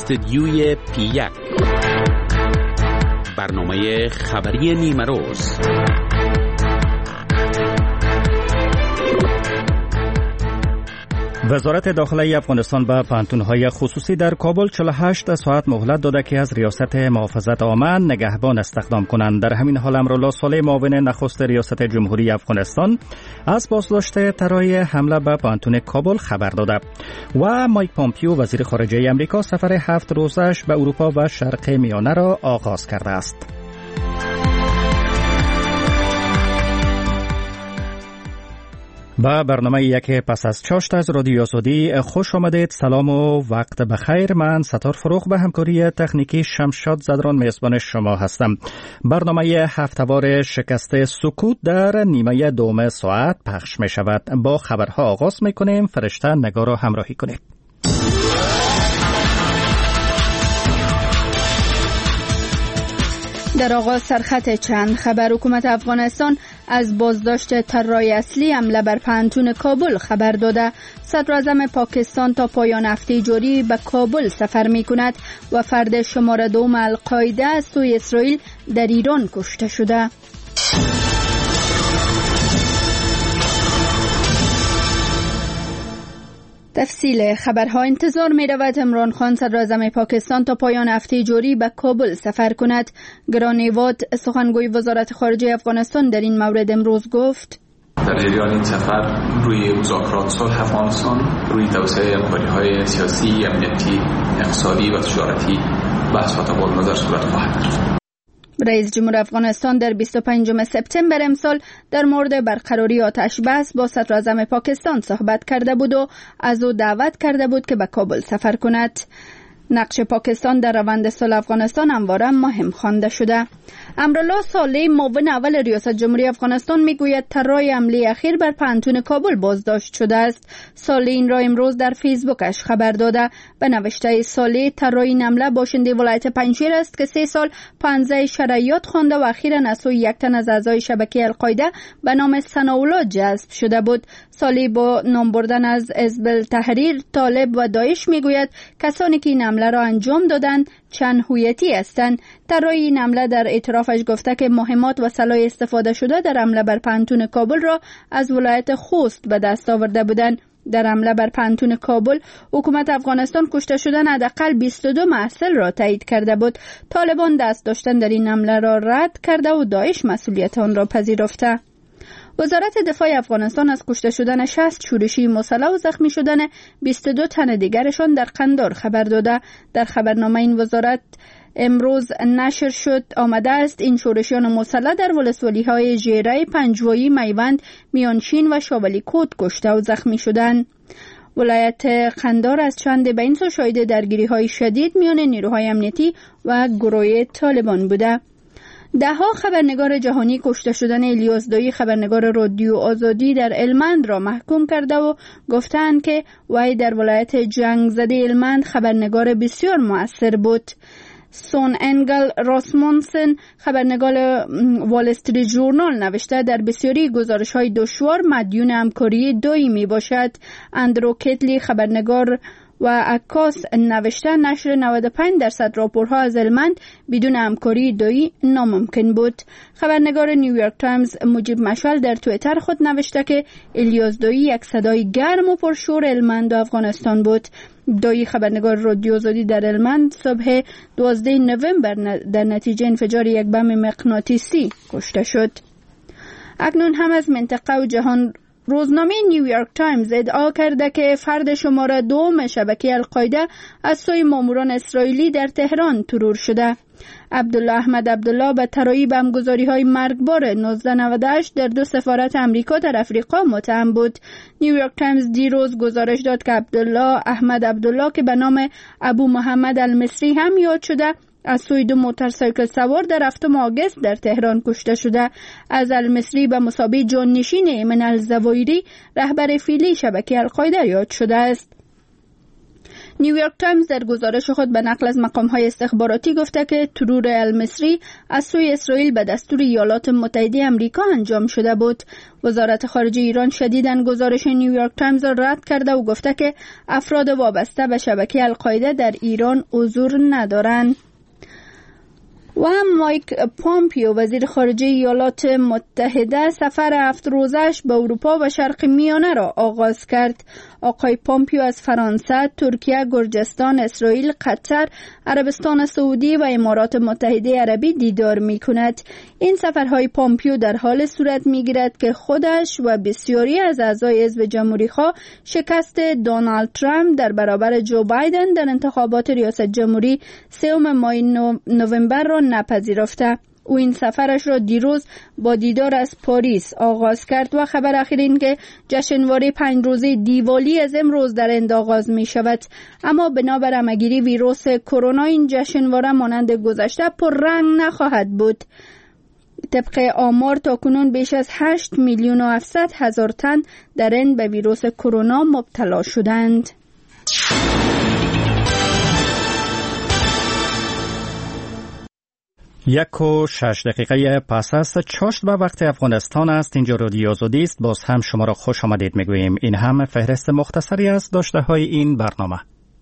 استدیوی P1 برنامه خبری نیمه روز. وزارت داخلی افغانستان به پانتون‌های خصوصی در کابل 48 ساعت مهلت داده که از ریاست محافظت عامه نگهبان استخدام کنند. در همین حال امرالله صالح معاون نخست ریاست جمهوری افغانستان از بازداشت طرای حمله به پانتون کابل خبر داده و مایک پامپیو وزیر خارجه آمریکا سفر 7 روزش به اروپا و شرق میانه را آغاز کرده است. با برنامه یک پس از چاشت از رادیو آزادی خوش آمدید. سلام و وقت بخیر. من ستار فروغ به همکاری تکنیکی شمشاد زدران میزبان شما هستم. برنامه هفته‌وار شکست سکوت در نیمه دوم ساعت پخش می شود. با خبرها آغاز می کنیم. فرشته نگار را همراهی کنید. در آغاز سرخط چند خبر. حکومت افغانستان از بازداشت طرای اصلی حمله بر پانتون کابل خبر داده. صدراعظم پاکستان تا پایان هفته جاری به کابل سفر می کند و فرد شماره 2 القاعده از سوی اسرائیل در ایران کشته شده. تفصیل خبرها. انتظار می رود عمران خان صدراعظم پاکستان تا پایان هفته جاری به کابل سفر کند. گرانیواد سخنگوی وزارت خارجه افغانستان در این مورد امروز گفت: در جریان این سفر روی مذاکرات صلح افغانستان، روی توسعه همکاری‌های سیاسی، امنیتی، اقتصادی و تجارتی بحث و تبادل نظر صورت خواهد گرفت. رئیس جمهور افغانستان در 25 سپتامبر امسال در مورد برقراری آتش بس با صدراعظم پاکستان صحبت کرده بود و از او دعوت کرده بود که به کابل سفر کند. نقش پاکستان در روند صلح افغانستان همواره مهم خوانده شده. امرالله صالح معاون اول ریاست جمهوری افغانستان میگوید طرای حمله اخیر بر پانتون کابل بازداشت شده است. صالح این را امروز در فیسبوکش خبر داده. به نوشته صالح طرای این حمله باشنده ولایت پنجشیر است که 3 سال 15 شرعیات خوانده و اخیراً از سوی یک تن از اعضای شبکه القاعده به نام ثناءالله جذب شده بود. صالح با نام بردن از حزب التحریر، طالب و داعش میگوید کسانی که این حمله را انجام دادند چند هویتی هستند. طرای این حمله در اعترافش گفته که مهمات و سلاح استفاده شده در حمله بر پانتون کابل را از ولایت خوست به دست آورده بودند. در حمله بر پانتون کابل حکومت افغانستان کشته شدن حداقل 22 محصل را تایید کرده بود. طالبان دست داشتن در این حمله را رد کرده و داعش مسئولیت آن را پذیرفته. وزارت دفاع افغانستان از کشته شدن 60 شورشی مسلح و زخمی شدن 22 تن دیگرشان در قندار خبر داده. در خبرنامه این وزارت امروز نشر شد آمده است این شورشیان مسلح در ولسوالی‌های ژیره، پنجوایی، میوند، میانشین و شاولی کوت کشته و زخمی شدند. ولایت قندار از چند به این سو شاهد درگیری‌های شدید میان نیروهای امنیتی و گروه طالبان بوده. ده‌ها خبرنگار جهانی کشته شدن الیاس دایی خبرنگار رادیو آزادی در هلمند را محکوم کرده و گفتند که وی در ولایت جنگ زده هلمند خبرنگار بسیار مؤثر بود. سون انگل راسمونسن خبرنگار وال استریت ژورنال نوشته در بسیاری گزارش‌های دشوار مدیون همکاری دایی می باشد. اندرو کتلی خبرنگار و عکاس نوشته نشر 95% راپورها از هلمند بدون همکاری دایی ناممکن بود. خبرنگار نیویورک تایمز مجیب مشعل در توییتر خود نوشته که الیاس دایی یک صدای گرم و پرشور هلمند و افغانستان بود. دایی خبرنگار رادیو آزادی در هلمند صبح 12 نوامبر در نتیجه انفجار یک بم مغناطیسی کشته شد. اکنون هم از منطقه و جهان. روزنامه نیویورک تایمز ادعا کرده که فرد شماره 2 شبکه القاعده از سوی ماموران اسرائیلی در تهران ترور شده. عبدالله احمد عبدالله به طرای بمبگذاری‌های مرگبار 1998 در 2 سفارت امریکا در افریقا متهم بود. نیویورک تایمز دیروز گزارش داد که عبدالله احمد عبدالله که به نام ابو محمد المصری هم یاد شده از سوی 2 موتورسایکل سوار در 7 آگوست در تهران کشته شده. از المصری به مثابه جانشین ایمن الزوایری رهبر فعلی شبکه القاعده یاد شده است. نیویورک تایمز در گزارش خود به نقل از مقام‌های استخباراتی گفته که ترور المصری از سوی اسرائیل به دستور ایالات متحده آمریکا انجام شده بود. وزارت خارجه ایران شدیداً گزارش نیویورک تایمز را رد کرده و گفته که افراد وابسته به شبکه القاعده در ایران حضور ندارند. و مایک پامپیو وزیر خارجه ایالات متحده سفر 7 روزش به اروپا و شرق میانه را آغاز کرد. آقای پامپیو از فرانسه، ترکیه، گرجستان، اسرائیل، قطر، عربستان سعودی و امارات متحده عربی دیدار می کند. این سفرهای پامپیو در حال صورت می گیرد که خودش و بسیاری از اعضای حزب جمهوری‌خواه شکست دونالد ترامپ در برابر جو بایدن در انتخابات ریاست جمهوری 3 ماه نوامبر را نپذیرفته. او این سفرش را دیروز با دیدار از پاریس آغاز کرد و خبر اخیر این که جشنواره 5 روزه دیوالی از امروز در هند آغاز می شود. اما بنابر همه‌گیری ویروس کرونا این جشنواره مانند گذشته پر رنگ نخواهد بود. طبق آمار تاکنون بیش از 8,700,000 تن در هند به ویروس کرونا مبتلا شدند. 1:06 پس از چاشت به وقت افغانستان است. اینجا رادیو آزادی است. باز هم شما را خوش آمدید میگوییم. این هم فهرست مختصری از داشته های این برنامه.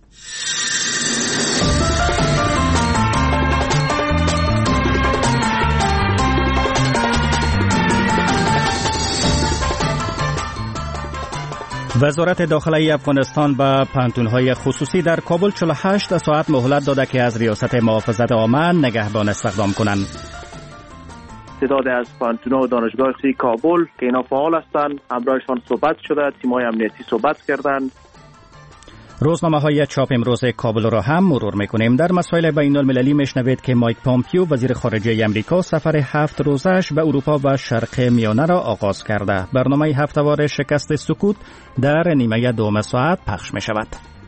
وزارت داخلی افغانستان به پانتون‌های خصوصی در کابل 48 ساعت مهلت داده که از ریاست محافظت عامه نگهبان استخدام کنند. تعداد از پانتون‌ها و دانشگاه کابل که اینا فعال هستند همراهشان صحبت شده، تیم‌های امنیتی صحبت کردند. روزنامه‌های چاپ امروز کابل را هم مرور می‌کنیم. در مسائل بین‌المللی میشنوید که مایک پامپیو وزیر خارجه آمریکا سفر 7 روزش به اروپا و شرق میانه را آغاز کرده. برنامه هفته‌وار شکست سکوت در نیمه دوم ساعت پخش می‌شود.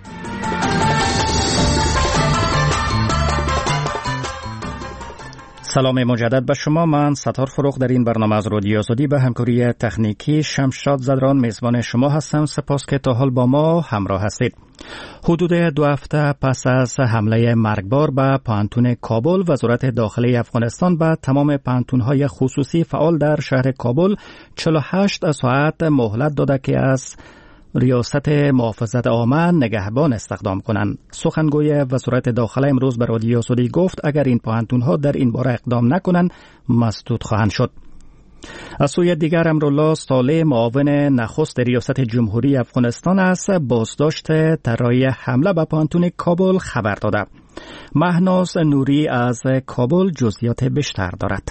سلام مجدد به شما. من ستار فروغ در این برنامه از رادیو آزادی به همکاری تکنیکی شمشاد زدران میزبان شما هستم. سپاس که تا حال با ما همراه هستید. حدود 2 هفته پس از حمله مرگبار به پانتون کابل، وزارت داخلی افغانستان به تمام پانتون‌های خصوصی فعال در شهر کابل 48 ساعت مهلت داده که از ریاست محافظت عامه نگهبان استخدام کنند. سخنگوی وزارت داخله امروز به رادیو آزادی گفت اگر این پانتون‌ها در این باره اقدام نکنند مسدود خواهند شد. از سوی دیگر امرالله صالح معاون نخست ریاست جمهوری افغانستان از بازداشت طراحی حمله به پانتون کابل خبر داده. مهناز نوری از کابل جزئیات بیشتر دارد.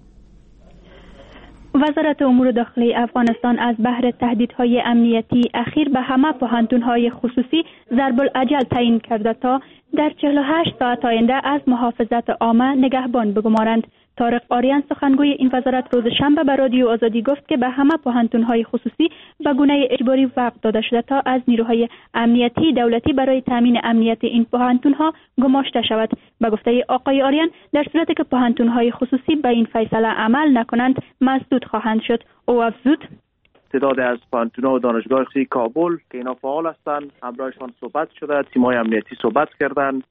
وزارت امور داخلی افغانستان از بهر تهدیدهای امنیتی اخیر به همه پانتون‌های خصوصی ضرب الاجل تعیین کرده تا در 48 ساعت آینده از محافظت عامه نگهبان بگمارند. طارق آریان سخنگوی این وزارت روز شنبه به رادیو آزادی گفت که به همه پانتون‌های خصوصی به گونه اجباری وقت داده شده تا از نیروهای امنیتی دولتی برای تامین امنیت این پانتون‌ها گماشته شود. به گفته آقای آریان در صورتی که پانتون‌های خصوصی به این فیصله عمل نکنند مسدود خواهند شد. او افزود تعداد از پانتون‌ها و دانشگاه کابل که اینا فعال هستند همراهشان صحبت شده، تیم‌های امنیتی صحبت کردند.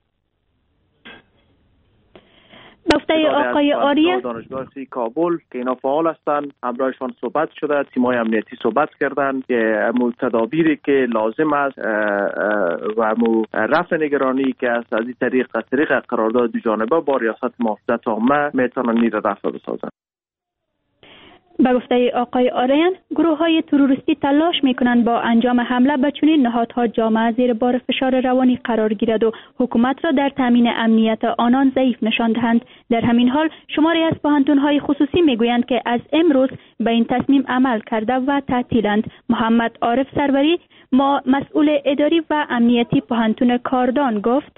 گفته آقای آریان دانشگاه کابل که اینا فعال هستند همراهشان صحبت شده، تیم‌های امنیتی صحبت کردند که تدابیری که لازم است و رفع نگرانی که از این طریق قرارداد دوجانبه با ریاست محافظت عامه میتونن این رفع بسازند. به گفته آقای آریان گروه‌های تروریستی تلاش می‌کنند با انجام حمله به چنین نهادها جامعه زیر بار فشار روانی قرار گیرد و حکومت را در تامین امنیت آنان ضعیف نشان دهند. در همین حال شماری از پانتون‌های خصوصی می‌گویند که از امروز به این تصمیم عمل کرده و تعطیلند. محمد عارف سروری مسئول اداری و امنیتی پانتون کاردان گفت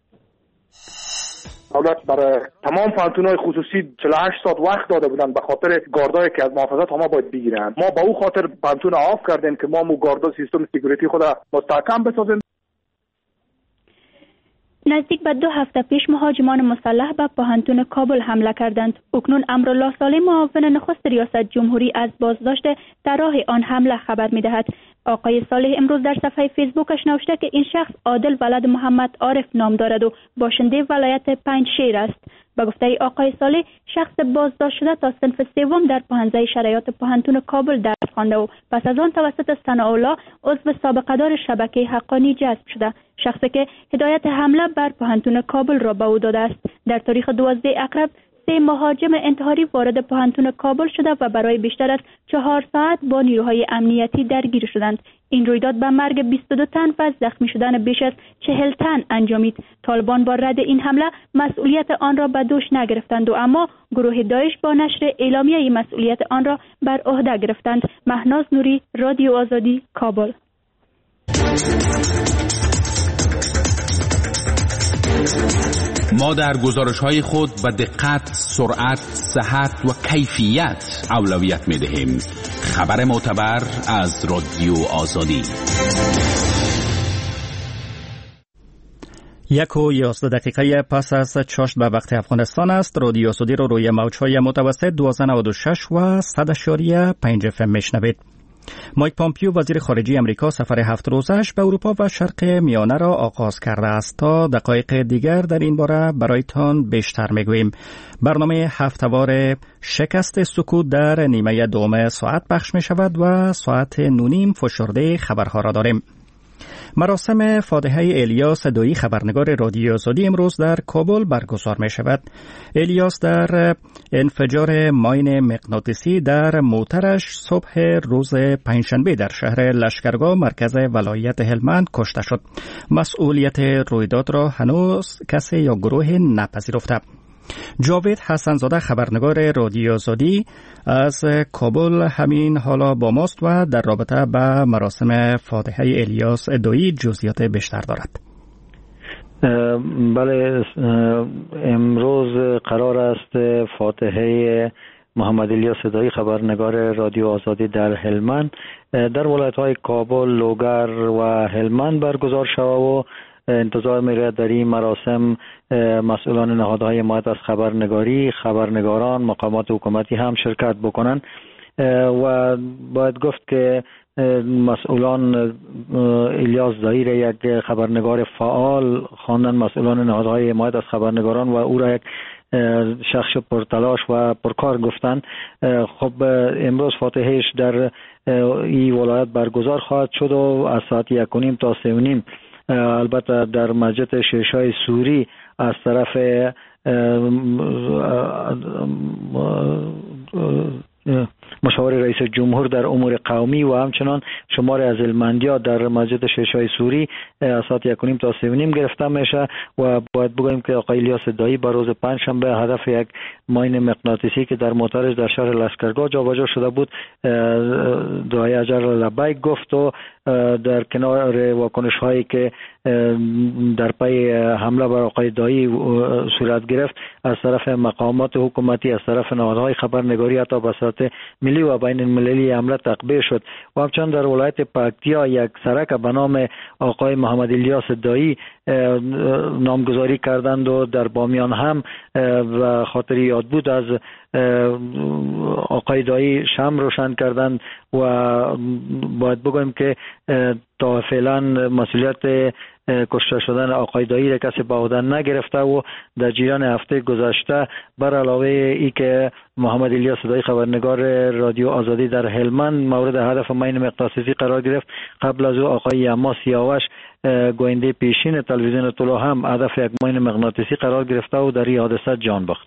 دولت برای تمام پانتون‌های خصوصی 48 ساعت وقت داده بودن به خاطر گاردایی که از محافظت عامه باید بگیرن. ما با او خاطر پانتون آف کردیم که ما گاردا سیستم سکیوریتی خود مستحکم بسازیم. نزدیک به 2 هفته پیش مهاجمان مسلح به پوهنتون کابل حمله کردند. اکنون امرالله صالح معاون نخست ریاست جمهوری از بازداشت طراح آن حمله خبر می‌دهد. آقای صالح امروز در صفحه فیسبوکش نوشته که این شخص عادل ولد محمد عارف نام دارد و باشنده ولایت پنجشیر است. به گفته آقای صالح، شخص بازداشت شده تا صنف سوم در پوهنځی شرایط پوهنتون کابل درس خوانده و پس از آن توسط ثناءالله عضو سابقه دار شبکه حقانی جذب شده. شخصی که هدایت حمله بر پوهنتون کابل را به او داده است. در تاریخ 12 اکتبر 3 مهاجم انتحاری وارد پوهنتون کابل شده و برای بیشتر از 4 ساعت با نیروهای امنیتی درگیر شدند. این رویداد به مرگ 22 تن و زخمی شدن بیش از 40 تن انجامید. طالبان با رد این حمله مسئولیت آن را به دوش نگرفتند و اما گروه داعش با نشر اعلامیه مسئولیت آن را بر عهده گرفتند. مهناز نوری، رادیو آزادی، کابل. ما در گزارش‌های خود به دقت، سرعت، صحت و کیفیت اولویت می‌دهیم. خبر معتبر از رادیو آزادی. 1:11 پس از چاشت به وقت افغانستان است. رادیو آزادی رو روی موج‌های متوسط 1296 و 100.5 FM میشنوید. مایک پامپیو وزیر خارجه امریکا سفر 7 روزش به اروپا و شرق میانه را آغاز کرده است. تا دقایق دیگر در این باره برایتان بیشتر میگوییم. برنامه هفته‌وار شکست سکوت در نیمه دوم ساعت پخش می شود و ساعت 9:30 فشرده خبرها را داریم. مراسم فاتحه الیاس دویی خبرنگار رادیو آزادی امروز در کابل برگزار می شود. الیاس در انفجار ماین مغناطیسی در موترش صبح روز پنجشنبه در شهر لشکرگاه مرکز ولایت هلمند کشته شد. مسئولیت رویداد را هنوز کسی یا گروه نپذیرفته. جاوید حسنزاده خبرنگار رادیو آزادی از کابل همین حالا با ماست و در رابطه با مراسم فاتحه الیاس دویی جزئیات بیشتر دارد. بله، امروز قرار است فاتحه محمد الیاس دویی خبرنگار رادیو آزادی در هلمند در ولایت‌های کابل، لوگر و هلمند برگزار شود و انتظار می‌رود در این مراسم مسئولان نهادهای حمایت از خبرنگاری، خبرنگاران، مقامات حکومتی هم شرکت بکنند و باید گفت که مسئولان الیاس دویی را یک خبرنگار فعال خواندن، مسئولان نهادهای حمایت از خبرنگاران و او را یک شخص پرتلاش و پرکار گفتند. خب امروز فاتحهش در این ولایت برگزار خواهد شد و از ساعت 1:30 تا 3:30 البته در مسجد شیشای سوری از طرف مشاور رئیس جمهور در امور قومی و همچنان شمار از هلمندیا در مسجد شیشای سوری از ساعت 1:30 تا 3:30 گرفته میشه و باید بگوییم که آقای الیاس دویی بر روز پنجشنبه هدف یک ماین مغناطیسی که در موترش در شهر لشکرگاه جابجا شده بود دعای اجر لبیک گفت و در کنار واکنش هایی که در پی حمله بر آقای دویی صورت گرفت از طرف مقامات حکومتی، از طرف نهادهای خبرنگاری، حتی به صورت ملی و بین المللی حمله تقبیه شد و همچنان در ولایت پکتیا یک سرک به نام آقای محمد الیاس دویی نامگذاری کردند و در بامیان هم و خاطر یاد بود از آقای دویی شمع روشن کردند و باید بگویم که تا فعلا مسئولیت کشته شدن آقای دویی را کسی به عهده نگرفته و در جریان هفته گذشته بر علاوه ای که محمد الیاس دویی خبرنگار رادیو آزادی در هلمند مورد هدف ماین مغناطیسی قرار گرفت، قبل از او آقای اما سیاوش گوینده پیشین تلویزیون طلوع هم هدف یک ماین مغناطیسی قرار گرفته و در این حادثه جان باخت.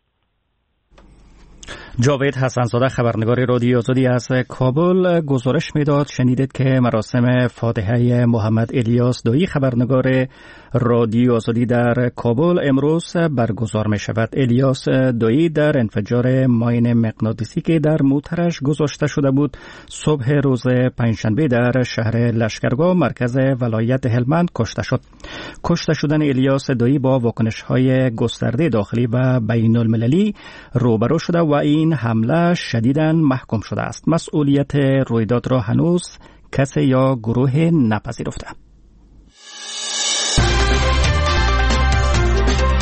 جاوید حسنزاده خبرنگار رادیو آزادی از کابل گزارش میداد. شنیدید که مراسم فاتحه محمد الیاس دویی خبرنگار رادیو آزادی در کابل امروز برگزار می شود. الیاس دویی در انفجار ماین مغناطیسی که در موترش گذاشته شده بود صبح روز پنجشنبه در شهر لشکرگاه مرکز ولایت هلمند کشته شد. کشته شدن الیاس دویی با واکنش‌های گسترده داخلی و بین المللی روبرو شده و این حمله شدیداً محکوم شده است. مسئولیت رویداد را هنوز کسی یا گروه نپذیرفته.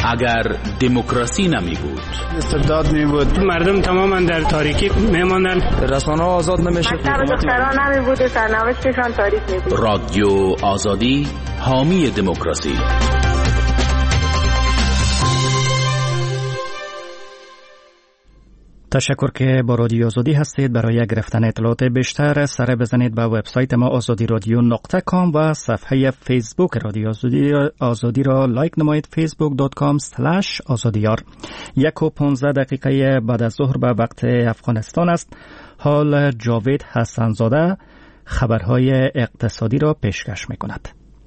اگر دموکراسی نمی بود، استبداد می بود، مردم تماما در تاریکی می ماندن، رسانه‌ها آزاد نمیشد، دختران نمی بود، سرنوشتشان تاریک می بود. رادیو آزادی حامی دموکراسی. تشکر که با رادیو آزادی هستید. برای گرفتن اطلاعات بیشتر سر بزنید به وبسایت ما azadiradyo.com و صفحه فیسبوک رادیو آزادی را لایک نمایید، facebook.com/azadiyar. 1:15 دقیقه بعد از ظهر به وقت افغانستان است. حال جاوید حسنزاده خبرهای اقتصادی را پیشکش می‌کند.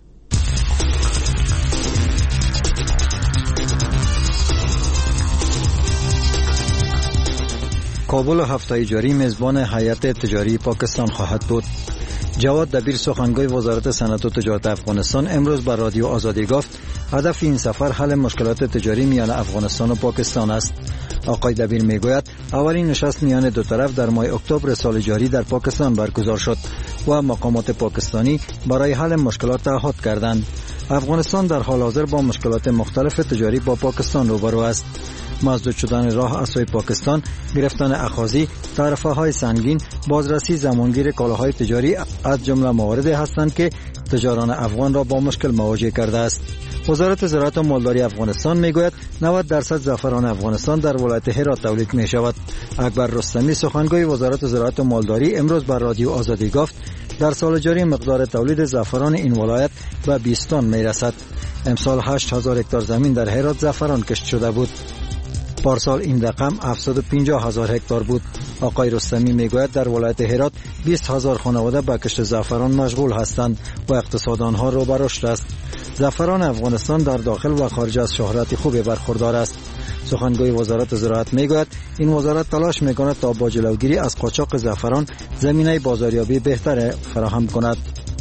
کابل هفته جاری میزبان هیئت تجاری پاکستان خواهد بود. جواد دبیر سخنگوی وزارت صنعت و تجارت افغانستان امروز به رادیو آزادی گفت هدف این سفر حل مشکلات تجاری میان افغانستان و پاکستان است. آقای دبیر میگوید اولین نشست میان دو طرف در ماه اکتبر سال جاری در پاکستان برگزار شد و مقامات پاکستانی برای حل مشکلات تعهد کردند. افغانستان در حال حاضر با مشکلات مختلف تجاری با پاکستان روبرو است. مسدود شدن راه از سوی پاکستان، گرفتن اخاذی، تعرفه های سنگین، بازرسی زمانگیر کالاهای تجاری از جمله مواردی هستند که تجاران افغان را با مشکل مواجه کرده است. وزارت زراعت و مالداری افغانستان میگوید 90% زعفران افغانستان در ولایت هرات تولید می شود. اکبر رستمی سخنگوی وزارت زراعت و مالداری امروز بر رادیو آزادی گفت در سال جاری مقدار تولید زعفران این ولایت به 20 تن می رسد. امسال 8000 هکتار زمین در هرات زعفران کشت شده بود. پارسال این رقم 750,000 هکتار بود. آقای رستمی میگوید در ولایت هرات 20,000 خانواده به کشت زعفران مشغول هستند و اقتصاد آنها رو به رشد است. زعفران افغانستان در داخل و خارج از شهرت خوبی برخوردار است. سخنگوی وزارت زراعت میگوید این وزارت تلاش میکند تا با جلوگیری از قاچاق زعفران زمینه بازاریابی بهتر فراهم کند.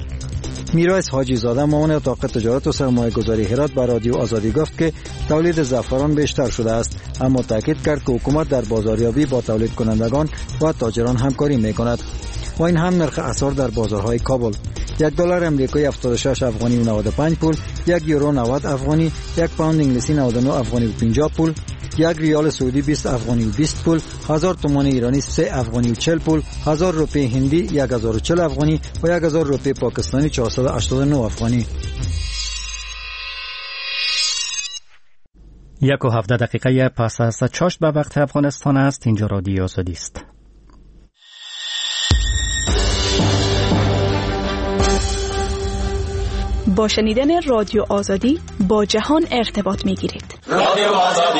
میرایس حاجی زاده معاون اتاق تجارت و سرمایه گذاری هرات به رادیو آزادی گفت که تولید زعفران بیشتر شده است، اما تاکید کرد که حکومت در بازاریابی با تولید کنندگان و تاجران همکاری میکند و این هم نرخ اسعار در بازارهای کابل. $1 امریکایی 76 افغانی و 95 پول، 1 یورو 90 افغانی، 1 پوند انگلیسی 99 افغانی و 50 پول، 1 ریال سعودی 20 افغانی و 20 پول، 1000 تومان ایرانی 3 افغانی و 40 پول، 1000 روپیه هندی 1040 افغانی و 1000 روپیه پاکستانی 489 افغانی. 1:17 دقیقه پس از چاشت به وقت افغانستان است. اینجا رادیو آزادی است. با شنیدن رادیو آزادی با جهان ارتباط می‌گیرید. رادیو آزادی.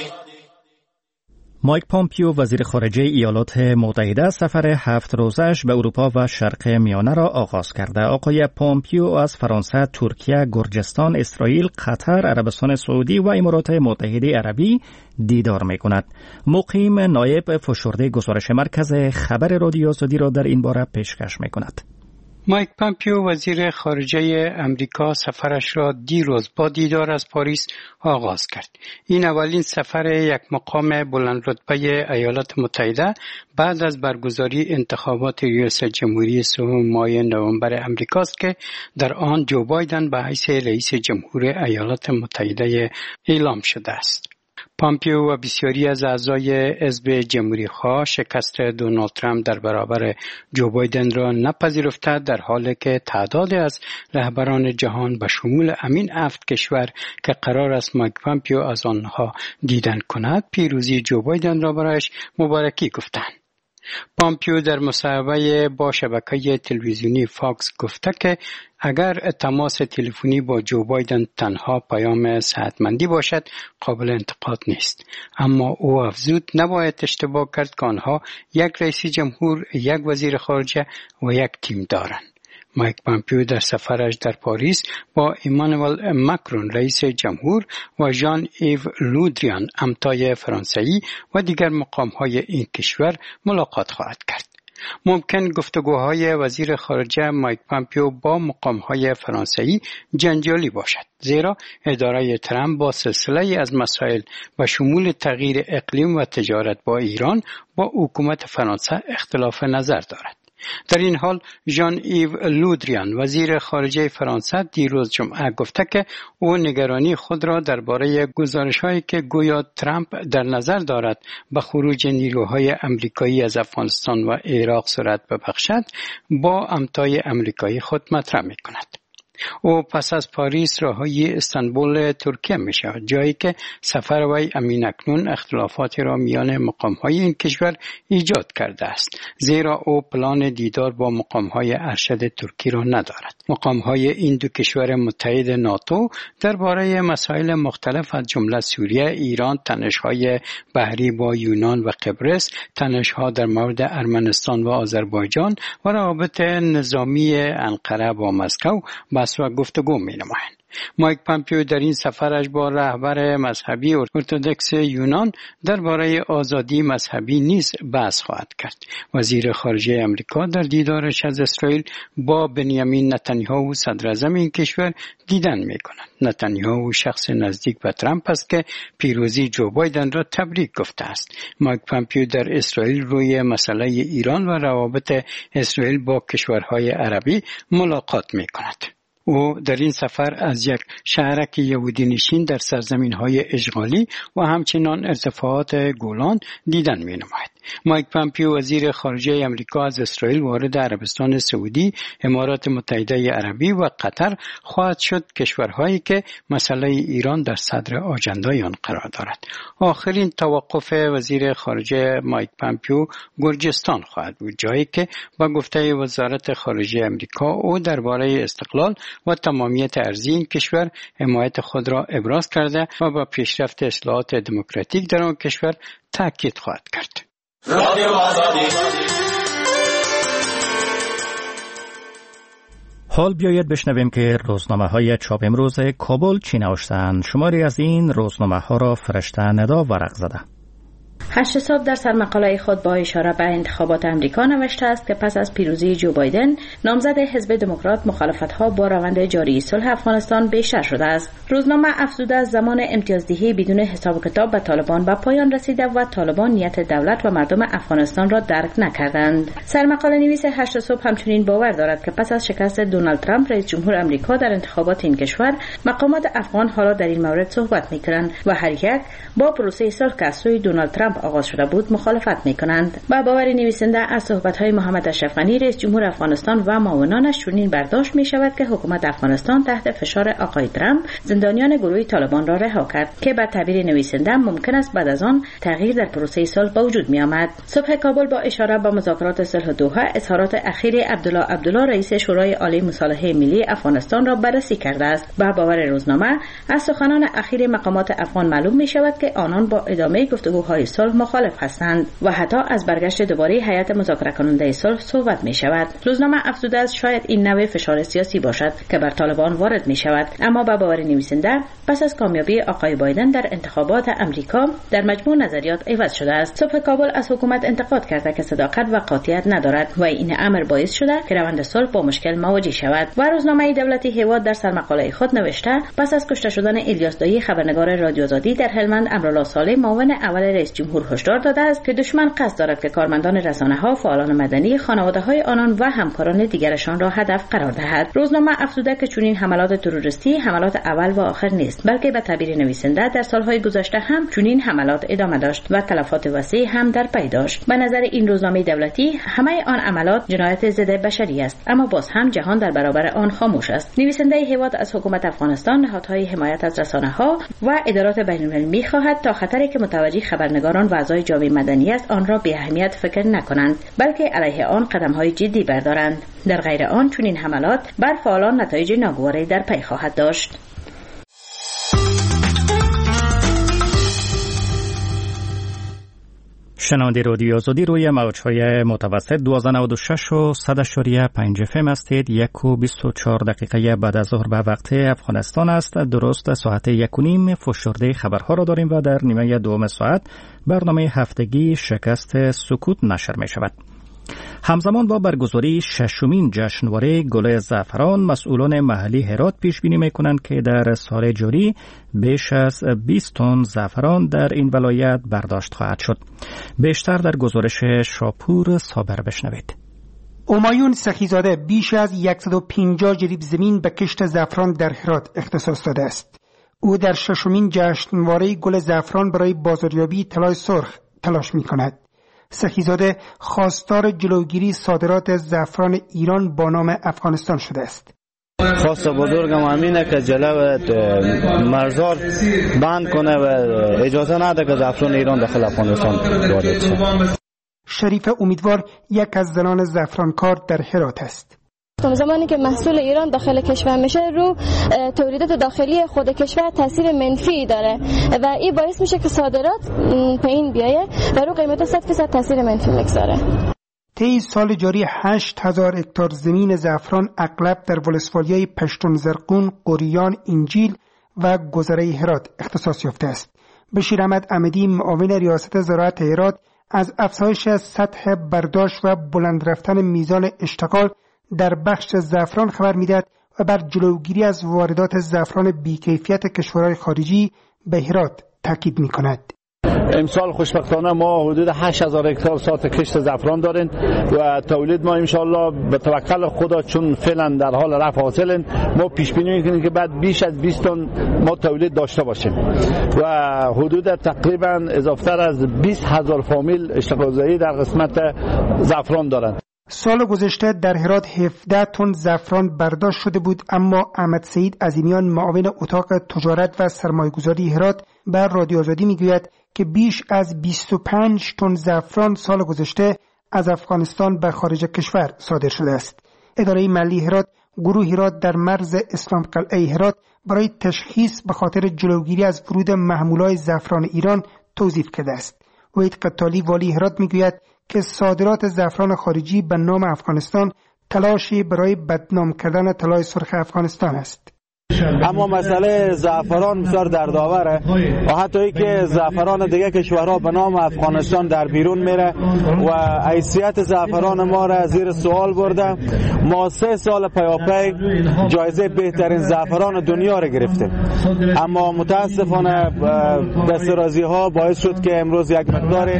مایک پامپیو وزیر خارجه ایالات متحده سفر 7 روزش به اروپا و شرق میانه را آغاز کرده. آقای پامپیو از فرانسه، ترکیه، گرجستان، اسرائیل، قطر، عربستان سعودی و امارات متحده عربی دیدار می‌کند. مقیم نایب فشرده گزارش مرکز خبر رادیو آزادی را در این باره پیشکش می‌کند. مایک پامپیو وزیر خارجه امریکا سفرش را دیروز با دیدار از پاریس آغاز کرد. این اولین سفر یک مقام بلند رتبه ایالات متحده بعد از برگزاری انتخابات ریاست جمهوری سوم ماه نوامبر امریکاست که در آن جو بایدن به حیث رئیس جمهور ایالات متحده اعلام شده است. پامپیو و بسیاری از اعضای حزب جمهوری‌خواه شکست دونالد ترامپ در برابر جو بایدن را نپذیرفته، در حالی که تعدادی از رهبران جهان به شمول همین 7 کشور که قرار است مایک پامپیو از آنها دیدن کند پیروزی جو بایدن را برایش مبارکی گفتند. پامپیو در مصاحبه با شبکه تلویزیونی فاکس گفته که اگر تماس تلفنی با جو بایدن تنها پیام صحتمندی باشد قابل انتقاد نیست، اما او افزود نباید اشتباه کرد که آنها یک رئیس جمهور، یک وزیر خارجه و یک تیم دارند. مایک پامپیو در سفرش در پاریس با ایمانوئل ماکرون رئیس جمهور و ژان ایو لودریان همتای فرانسوی و دیگر مقام‌های این کشور ملاقات خواهد کرد. ممکن گفتگوهای وزیر خارجه مایک پامپیو با مقام‌های فرانسوی جنجالی باشد، زیرا اداره ترامپ با سلسله از مسائل و شمول تغییر اقلیم و تجارت با ایران با حکومت فرانسه اختلاف نظر دارد. در این حال ژان ایو لودریان وزیر خارجه فرانسه دیروز جمعه گفته که او نگرانی خود را درباره گزارش‌هایی که گویا ترامپ در نظر دارد به خروج نیروهای آمریکایی از افغانستان و عراق صورت ببخشد با امتای آمریکایی خود مطرح می‌کند. او پس از پاریس راهی استانبول ترکیه می شود، جایی که سفر وی امین اکنون اختلافاتی را میان مقام‌های این کشور ایجاد کرده است، زیرا او پلان دیدار با مقام‌های ارشد ترکی را ندارد. مقام‌های این دو کشور متحد ناتو درباره مسائل مختلف از جمله سوریه، ایران، تنش‌های بحری با یونان و قبرس، تنش‌ها در مورد ارمنستان و آذربایجان و روابط نظامی انقره با مسکو و گفتگو می نمایند. مایک پامپیو در این سفرش با رهبر مذهبی ارتدوکس یونان درباره آزادی مذهبی نیز بحث خواهد کرد. وزیر خارجه آمریکا در دیدارش از اسرائیل با بنیامین نتانیاهو صدر اعظم این کشور دیدن می کند. نتانیاهو شخص نزدیک به ترامپ است که پیروزی جو بایدن را تبریک گفته است. مایک پامپیو در اسرائیل روی مسئله ایران و روابط اسرائیل با کشورهای عربی ملاقات می کند. او در این سفر از یک شهرک یهودی نشین در سرزمین‌های اشغالی و همچنان ارتفاعات گولان دیدن می‌نماید. مایک پامپیو وزیر خارجه آمریکا از اسرائیل وارد عربستان سعودی، امارات متحده عربی و قطر خواهد شد، کشورهایی که مسئله ایران در صدر آجندای آن قرار دارد. آخرین توقف وزیر خارجه مایک پامپیو گرجستان خواهد بود، جایی که با گفته وزارت خارجه آمریکا او درباره استقلال و تمامیت ارضی این کشور حمایت خود را ابراز کرده و با پیشرفت اصلاحات دموکراتیک در آن کشور تاکید خواهد کرد. رادیو آزادی. حال بیاید بشنویم که روزنامه‌های چاپ امروز کابل چی نوشتند. شماری از این روزنامه‌ها را فرشته ندا ورق زده. هشت صبح در سرمقاله خود با اشاره به انتخابات امریکا نوشته است که پس از پیروزی جو بایدن، نامزد حزب دموکرات مخالفت‌ها با روند جاری صلح افغانستان بیشتر شده است. روزنامه افزوده از زمان امتیازدهی بدون حساب کتاب به طالبان به پایان رسیده و طالبان نیت دولت و مردم افغانستان را درک نکردند. سرمقاله نویس هشت صبح همچنین باور دارد که پس از شکست دونالد ترامپ رئیس جمهور آمریکا در انتخابات این کشور، مقامات افغان حالا در این مورد صحبت می‌کنند و هر یک با پروسه صلح که از سوی دونالد ترامپ آغاز شده بود مخالفت می‌کنند. با باور نویسنده از صحبت‌های محمد اشرف غنی رئیس جمهور افغانستان و معاونانش چنین برداشت می‌شود که حکومت افغانستان تحت فشار آقای ترامپ زندانیان گروه طالبان را رها کرد که به تعبیر نویسنده ممکن است بعد از آن تغییر در پروسه صلح به وجود می‌آمد. صبح کابل با اشاره به مذاکرات صلح دوحه، اظهارات اخیر عبدالله رئیس شورای عالی مصالحه ملی افغانستان را بررسی کرده است. با باور روزنامه از سخنان اخیر مقامات افغان معلوم می‌شود که آنان با ادامه گفتگوهای صلح مخالف هستند و حتی از برگشت دوباره هیئت مذاکره کننده صلح صحبت می شود. روزنامه افزوده است شاید این نوع فشار سیاسی باشد که بر طالبان وارد می شود، اما با باور نویسنده پس از کامیابی آقای بایدن در انتخابات امریکا در مجموع نظریات عوض شده است. صبح کابل از حکومت انتقاد کرده که صداقت و قاطعیت ندارد و این امر باعث شده که روند صلح با مشکل مواجه شود. و روزنامه دولتی هواد در سرمقاله خود نوشته پس از کشته شدن الیاس دایی خبرنگار رادیو آزادی در هلمند، امرالله صالح معاون اول رئیس جمهور هشدار داده است که دشمن قصد دارد که کارمندان رسانه‌ها، فعالان مدنی، خانواده‌های آنان و همکاران دیگرشان را هدف قرار دهد. روزنامه افزوده که چنین حملات تروریستی حملات اول و آخر نیست، بلکه به تعبیر نویسنده در سالهای گذشته هم چنین حملات ادامه داشت و تلفات وسیع هم در پی داشت. به نظر این روزنامه دولتی همه آن عملات جنایت ضد بشری است، اما باز هم جهان در برابر آن خاموش است. نویسنده هواد از حکومت افغانستان، نهادهای حمایت از رسانه‌ها و ادارات بین‌المللی می‌خواهد تا خطری که متوجه خبرنگاران و اعضای جامعه مدنی است آن را بی اهمیت فکر نکنند، بلکه علیه آن قدم‌های جدی بردارند. در غیر آن چنین حملات بر فعالان نتایج ناگواری در پی خواهد داشت. شنونده رادیو آزادی روی موج‌های متوسط 1296 و 100.5 FM هستید. 1:24 دقیقه بعد از ظهر به وقت افغانستان است. درست ساعت 1:30 فشرده خبرها را داریم و در نیمه دوم ساعت برنامه هفتگی شکست سکوت نشر می شود. همزمان با برگزاری ششمین جشنواره گل زعفران، مسئولان محلی هرات پیش بینی می‌کنند که در سال جاری بیش از 20 تن زعفران در این ولایت برداشت خواهد شد. بیشتر در گزارش شاپور صابر بشنوید. همایون سخیزاده بیش از 150 جریب زمین به کشت زعفران در هرات اختصاص داده است. او در 6مین جشنواره گل زعفران برای بازاریابی طلای سرخ تلاش می کند. سخیزاده خواستار جلوگیری صادرات زعفران ایران با نام افغانستان شده است. خواست بزرگم همینه که جلو مرزار بند کنه و اجازه نده که زعفران ایران داخل افغانستان وارد شه. شریف امیدوار یک از زنان زعفرانکار در هرات است. زمانی که محصول ایران داخل کشور میشه رو تولیدات داخلی خود کشور تاثیر منفی داره و این باعث میشه که صادرات پایین بیایه و رو قیمت 100% تاثیر منفی میگذاره. طی سال جاری 8000 هکتار زمین زعفران اغلب در ولسوالیای پشتون زرقون، قریان، انجیل و گذره هرات اختصاص یافته است. بشیر احمد احمدی معاون ریاست زراعت هرات از افزایش سطح برداشت و بلند رفتن میزان اشتغال در بخش زعفران خبر میدهد و بر جلوگیری از واردات زعفران بیکیفیت کشورهای خارجی به هرات تاکید میکند. امسال خوشبختانه ما حدود 8000 هکتار ساحت کشت زعفران داریم و تولید ما انشالله به توکل خدا چون فعلا در حال رفع حاصلیم ما پیش بینی میکنیم که بعد بیش از 20 تن ما تولید داشته باشیم و حدود تقریبا اضافه‌تر از 20000 فامیل اشتغالزایی در قسمت زعفران دارند. سال گذشته در هرات 17 تن زعفران برداشت شده بود، اما احمد سعید عظیمیان معاون اتاق تجارت و سرمایه‌گذاری هرات بر رادیو آزادی میگوید که بیش از 25 تن زعفران سال گذشته از افغانستان به خارج کشور صادر شده است. اداره ملی هرات گروه هرات در مرز اسلام قلعه هرات برای تشخیص به خاطر جلوگیری از ورود محمولات زعفران ایران توظیف کرده است. وحید قطالی والی هرات میگوید که صادرات زعفران خارجی به نام افغانستان تلاشی برای بدنام کردن طلای سرخ افغانستان است. اما مسئله زعفران بسیار دردآوره و حتی ای که زعفران دیگه کشورها به نام افغانستان در بیرون میره و حیثیت زعفران ما را زیر سوال برده. ما 3 سال پیاپی جایزه بهترین زعفران دنیا را گرفتیم، اما متاسفانه دسترازی ها باعث شد که امروز یک مقدار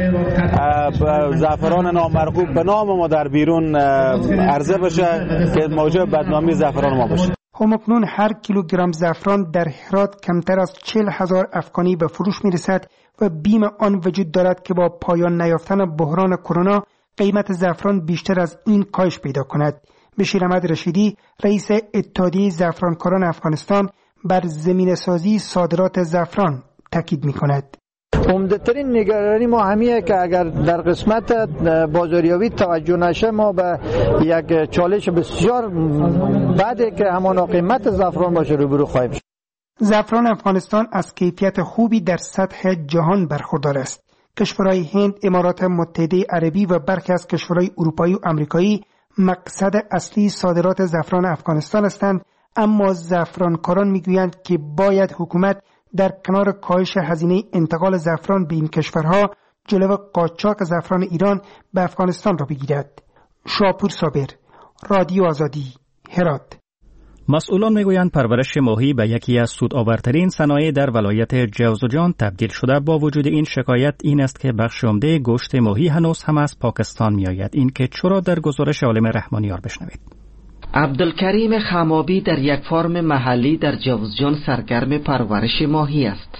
زعفران نامرغوب به نام ما در بیرون عرضه بشه که موجب بدنامی زعفران ما بشه. همکنون هر کیلوگرم زعفران در هرات کمتر از 40,000 افغانی به فروش میرسد و بیم آن وجود دارد که با پایان نیافتن بحران کرونا قیمت زعفران بیشتر از این کاهش پیدا کند. بشیر احمد رشیدی رئیس اتحادیه زعفرانکاران افغانستان بر زمینه‌سازی صادرات زعفران تاکید می‌کند. عمده‌ترین نگرانی ما همیه که اگر در قسمت بازاریابی توجه نشه ما به یک چالش بسیار بده که همان قیمت زعفران باشه روبرو خواهیم شد. زعفران افغانستان از کیفیت خوبی در سطح جهان برخوردار است. کشورهای هند، امارات متحده عربی و برخی از کشورهای اروپایی و آمریکایی مقصد اصلی صادرات زعفران افغانستان هستند، اما زعفرانکاران میگویند که باید حکومت در کنار کاهش هزینه انتقال زعفران به این کشورها جلو قاچاق زعفران ایران به افغانستان را بگیرد. شاپور صابر، رادیو آزادی، هرات. مسئولان میگویند پرورش ماهی به یکی از سودآورترین صنایع در ولایت جوزجان تبدیل شده. با وجود این شکایت این است که بخش عمده گوشت ماهی هنوز هم از پاکستان میآید. این که چرا در گزارش عالم رحمانیار بشنوید. عبدالکریم خمابی در یک فارم محلی در جوزجان سرگرم پرورش ماهی است.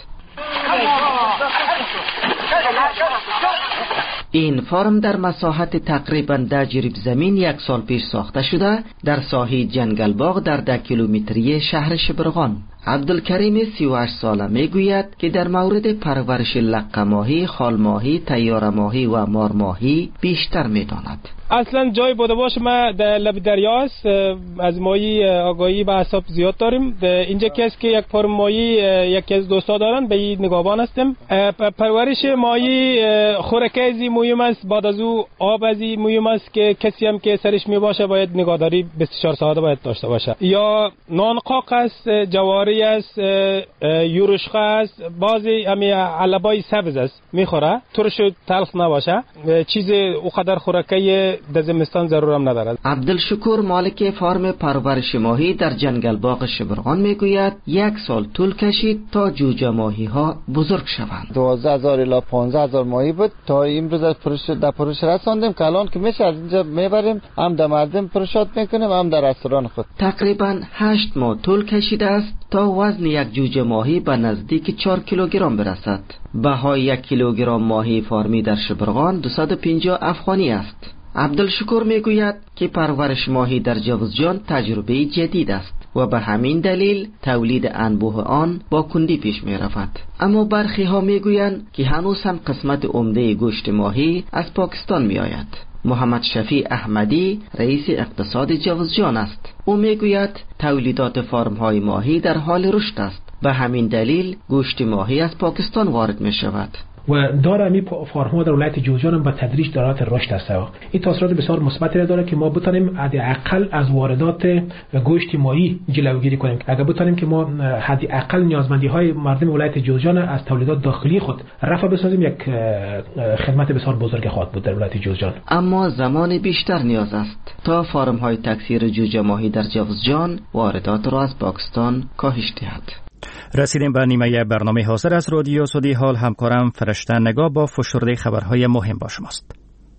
این فارم در مساحت تقریباً 10 جریب زمین 1 سال پیش ساخته شده در ساحه جنگلباغ در 10 کیلومتری شهر شبرغان. عبدالکریم 38 ساله میگوید که در مورد پرورش لقه ماهی، خال ماهی، تیاره ماهی و مار ماهی بیشتر میداند. اصلا جای بوده باشه ما در لب دریا است، از ماهی آگاهی به حساب زیاد داریم. اینجا کس که یک فارم ماهی یکی از دوستا دارن به این نگهبان هستیم. پرورش ماهی خوراکی ازی مهم است، بعد از او آب ازی مهم است که کسی هم که سرش می باشه باید نگهداری 24 ساعته باید داشته باشه. یا نان قاق است، جواری کاری است، یورشخه است، بعضی همین علبای سبز است میخوره، ترش تلخ نباشه، چیز اوقدر خوراکی در زمستان ضرور هم ندارد. عبدالشکور مالک فارم پرورش ماهی در جنگل باغ شبرغان میگوید 1 سال طول کشید تا جوجه ماهی ها بزرگ شوند. 12,000 الی 15,000 ماهی بود تا امروز از پروش رساندیم که الان که میشه از اینجا میبریم، هم در مردم پروشات میکنیم، هم در رستوران خود. تقریبا 8 ماه طول کشیده است تا وزن یک جوجه ماهی به نزدیک 4 کیلوگرم برسد. بهای 1 کیلوگرم ماهی فارمی در شبرغان 250 افغانی است. عبدالشکور میگوید که پرورش ماهی در جوزجان تجربه جدید است و به همین دلیل تولید انبوه آن با کندی پیش می رود. اما برخی ها میگویند که هنوز هم قسمت عمده گوشت ماهی از پاکستان می آید. محمد شفیع احمدی رئیس اقتصاد جوزجان است. او میگوید تولیدات فارم های ماهی در حال رشد است. به همین دلیل گوشت ماهی از پاکستان وارد می شود. و داره می فارم‌ها در ولایت جوزجان هم به تدریج دارات رشد است. این تاثیرات بسیار مثبتی داره که ما بتونیم حداقل از واردات گوشت ماهی جلوگیری کنیم. اگر بتونیم که ما حداقل نیازمندی‌های مردم ولایت جوزجان از تولیدات داخلی خود رفع بسازیم، یک خدمت بسیار بزرگ خواهد بود در ولایت جوزجان. اما زمان بیشتر نیاز است تا فارم‌های تکثیر جوجه ماهی در جوزجان واردات را از پاکستان کاهش دهد. رسیدیم به نیمه برنامه حاضر از رادیو آزادی. حال همکارم فرشته نگاه با فشرده خبرهای مهم با شماست.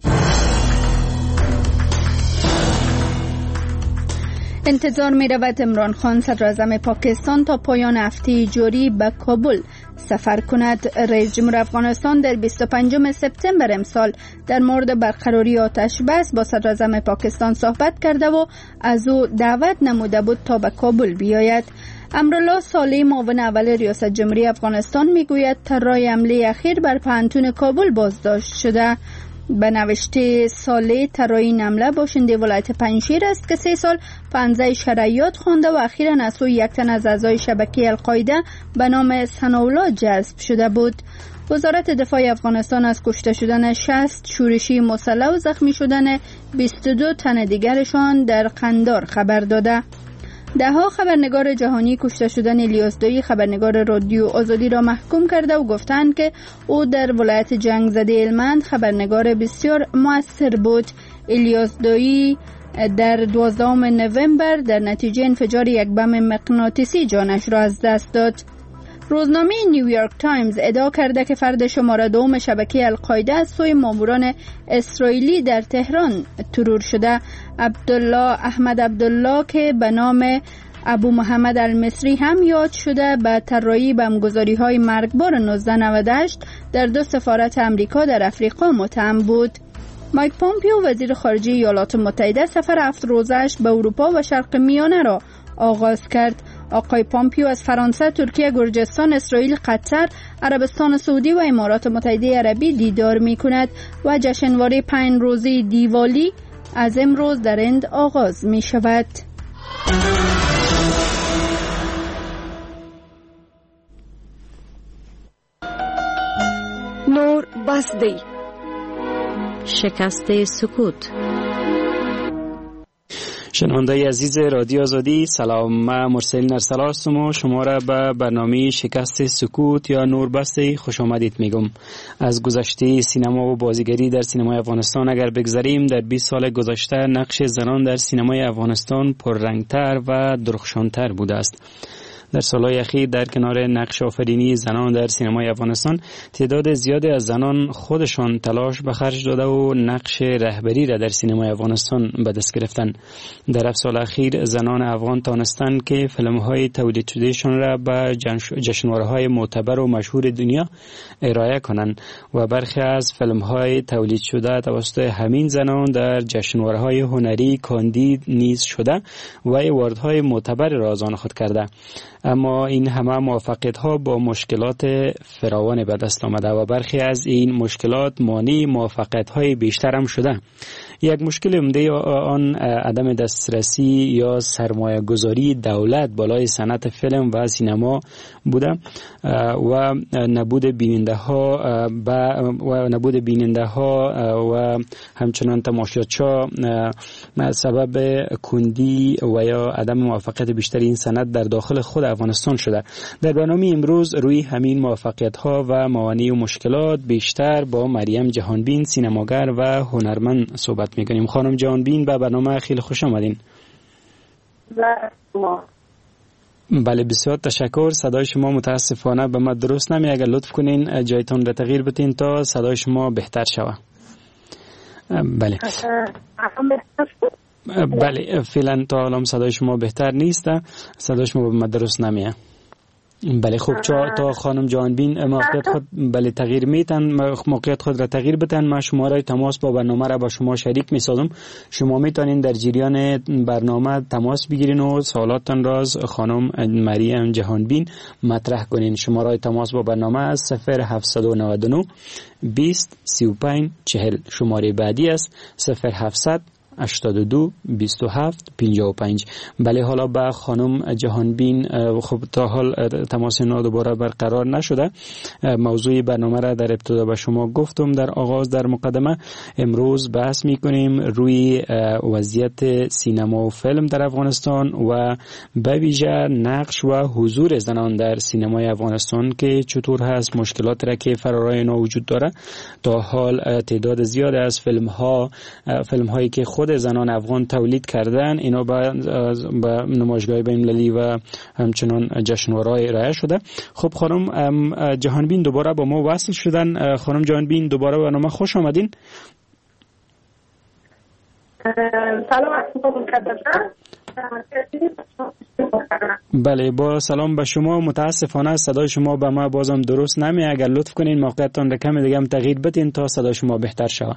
انتظار می رود عمران خان صدر اعظم پاکستان تا پایان هفته جاری به کابل سفر کند. رئیس جمهور افغانستان در 25 سپتامبر امسال در مورد برقراری آتش بس با صدر اعظم پاکستان صحبت کرده و از او دعوت نموده بود تا به کابل بیاید. امرالله صالح معاون اول ریاست جمهوری افغانستان میگوید طراح حمله اخیر بر پانتون کابل بازداشت شده. به نوشته صالح طراح این حمله باشنده ولایت پنجشیر است که 3 سال پنزه شرعیات خوانده و اخیراً از سوی یک تن از اعضای شبکه القاعده به نام ثناءالله جذب شده بود. وزارت دفاع افغانستان از کشته شدن 60 شورشی مسلح و زخمی شدن 22 تن دیگرشان در قندار خبر داده. دهها خبرنگار جهانی کشته شدن الیاس دایی خبرنگار رادیو آزادی را محکوم کرده و گفتند که او در ولایت جنگ زده هلمند خبرنگار بسیار مؤثر بود. الیاس دایی در 12 نوامبر در نتیجه انفجار یک بم مغناطیسی جانش را از دست داد. روزنامه نیویورک تایمز ادعا کرده که فرد شماره 2 شبکه القاعده از سوی ماموران اسرائیلی در تهران ترور شده. احمد عبدالله که به نام ابو محمد المصری هم یاد شده به طراحی بمبگذاری‌های مرگبار 1998 در 2 سفارت امریکا در افریقا متهم بود. مایک پومپیو وزیر خارجه ایالات متحده سفر 7 روزه‌اش به اروپا و شرق میانه را آغاز کرد. آقای پومپیو از فرانسه، ترکیه، گرجستان، اسرائیل، قطر، عربستان سعودی و امارات متحده عربی دیدار می کند و جشنواره 5 روزه دیوالی از امروز در هند آغاز می شود. نور بسدی شکست سکوت. شنونده عزیز رادیو آزادی، سلام. من مرسل نرسلا هستم و شما را به برنامه شکست سکوت یا نور بسته خوش آمدید میگم. از گذشته سینما و بازیگری در سینمای افغانستان اگر بگذریم، در 20 سال گذشته نقش زنان در سینمای افغانستان پررنگتر و درخشانتر بوده است. در سالهای اخیر در کنار نقش آفرینی زنان در سینمای افغانستان، تعداد زیادی از زنان خودشان تلاش به خرج داده و نقش رهبری را در سینمای افغانستان به دست گرفتند. در 7 سال اخیر زنان افغان توانستند که فیلم‌های تولید شدهشان را به جشنواره‌های معتبر و مشهور دنیا ارائه کنند و برخی از فیلم‌های تولید شده توسط همین زنان در جشنواره‌های هنری کاندید نیز شده و اواردهای معتبر را از آن خود کرده. اما این همه موفقیت‌ها با مشکلات فراوان به دست آمده و برخی از این مشکلات مانع موفقیت‌های بیشتر هم شده. یک مشکل عمده آن عدم دسترسی یا سرمایه گذاری دولت بالای صنعت فیلم و سینما بوده و نبود بیننده ها و همچنان تماشاچا سبب کندی و یا عدم موفقیت بیشتر این صنعت در داخل خود افغانستان شده. در برنامه امروز روی همین موفقیت‌ها و موانع و مشکلات بیشتر با مریم جهانبین سینماگر و هنرمند صحبت می‌کنیم. خانم جهانبین به برنامه خیلی خوش آمدین. بله بسیار تشکر. صدای شما متاسفانه به ما درست نمی، اگر لطف کنین جایتون را تغییر بدین تا صدای شما بهتر شود. بله بله فعلا تا الان صدای شما بهتر نیست، صدای شما به ما درست نمیه. بله خوب تا خانم جهانبین موقعیت خود بله تغییر میتن، موقعیت خود را تغییر بدن، ما شماره تماس با برنامه را با شما شریک میسازم. شما میتونین در جریان برنامه تماس بگیرین و سوالاتتان را از خانم مریم جهانبین مطرح کنین. شماره تماس با برنامه از 0799 20 35 40. شماره بعدی است 0700 82 27 55. بله حالا با خانم جهانبین خب تا حال تماس اینا دوباره برقرار نشده. موضوع برنامه را در ابتدا به شما گفتم در آغاز در مقدمه. امروز بحث میکنیم روی وضعیت سینما و فیلم در افغانستان و به ویژه نقش و حضور زنان در سینمای افغانستان که چطور هست، مشکلات را که فرارای اینا وجود داره. تا حال تعداد زیاد از فیلم هایی که خود زنان افغان تولید کردن اینا به نمایشگاه بین‌المللی و همچنان جشنواره‌های ارائه شده. خب خانم جهانبین دوباره با ما وصل شدن. خانم جهانبین دوباره به برنامه خوش آمدین. سلام بله با سلام به شما. متاسفانه صدای شما به ما بازم درست نمی، اگر لطف کنین موقعیتتان را کمی دیگه هم تغییر بدین تا صدای شما بهتر شود.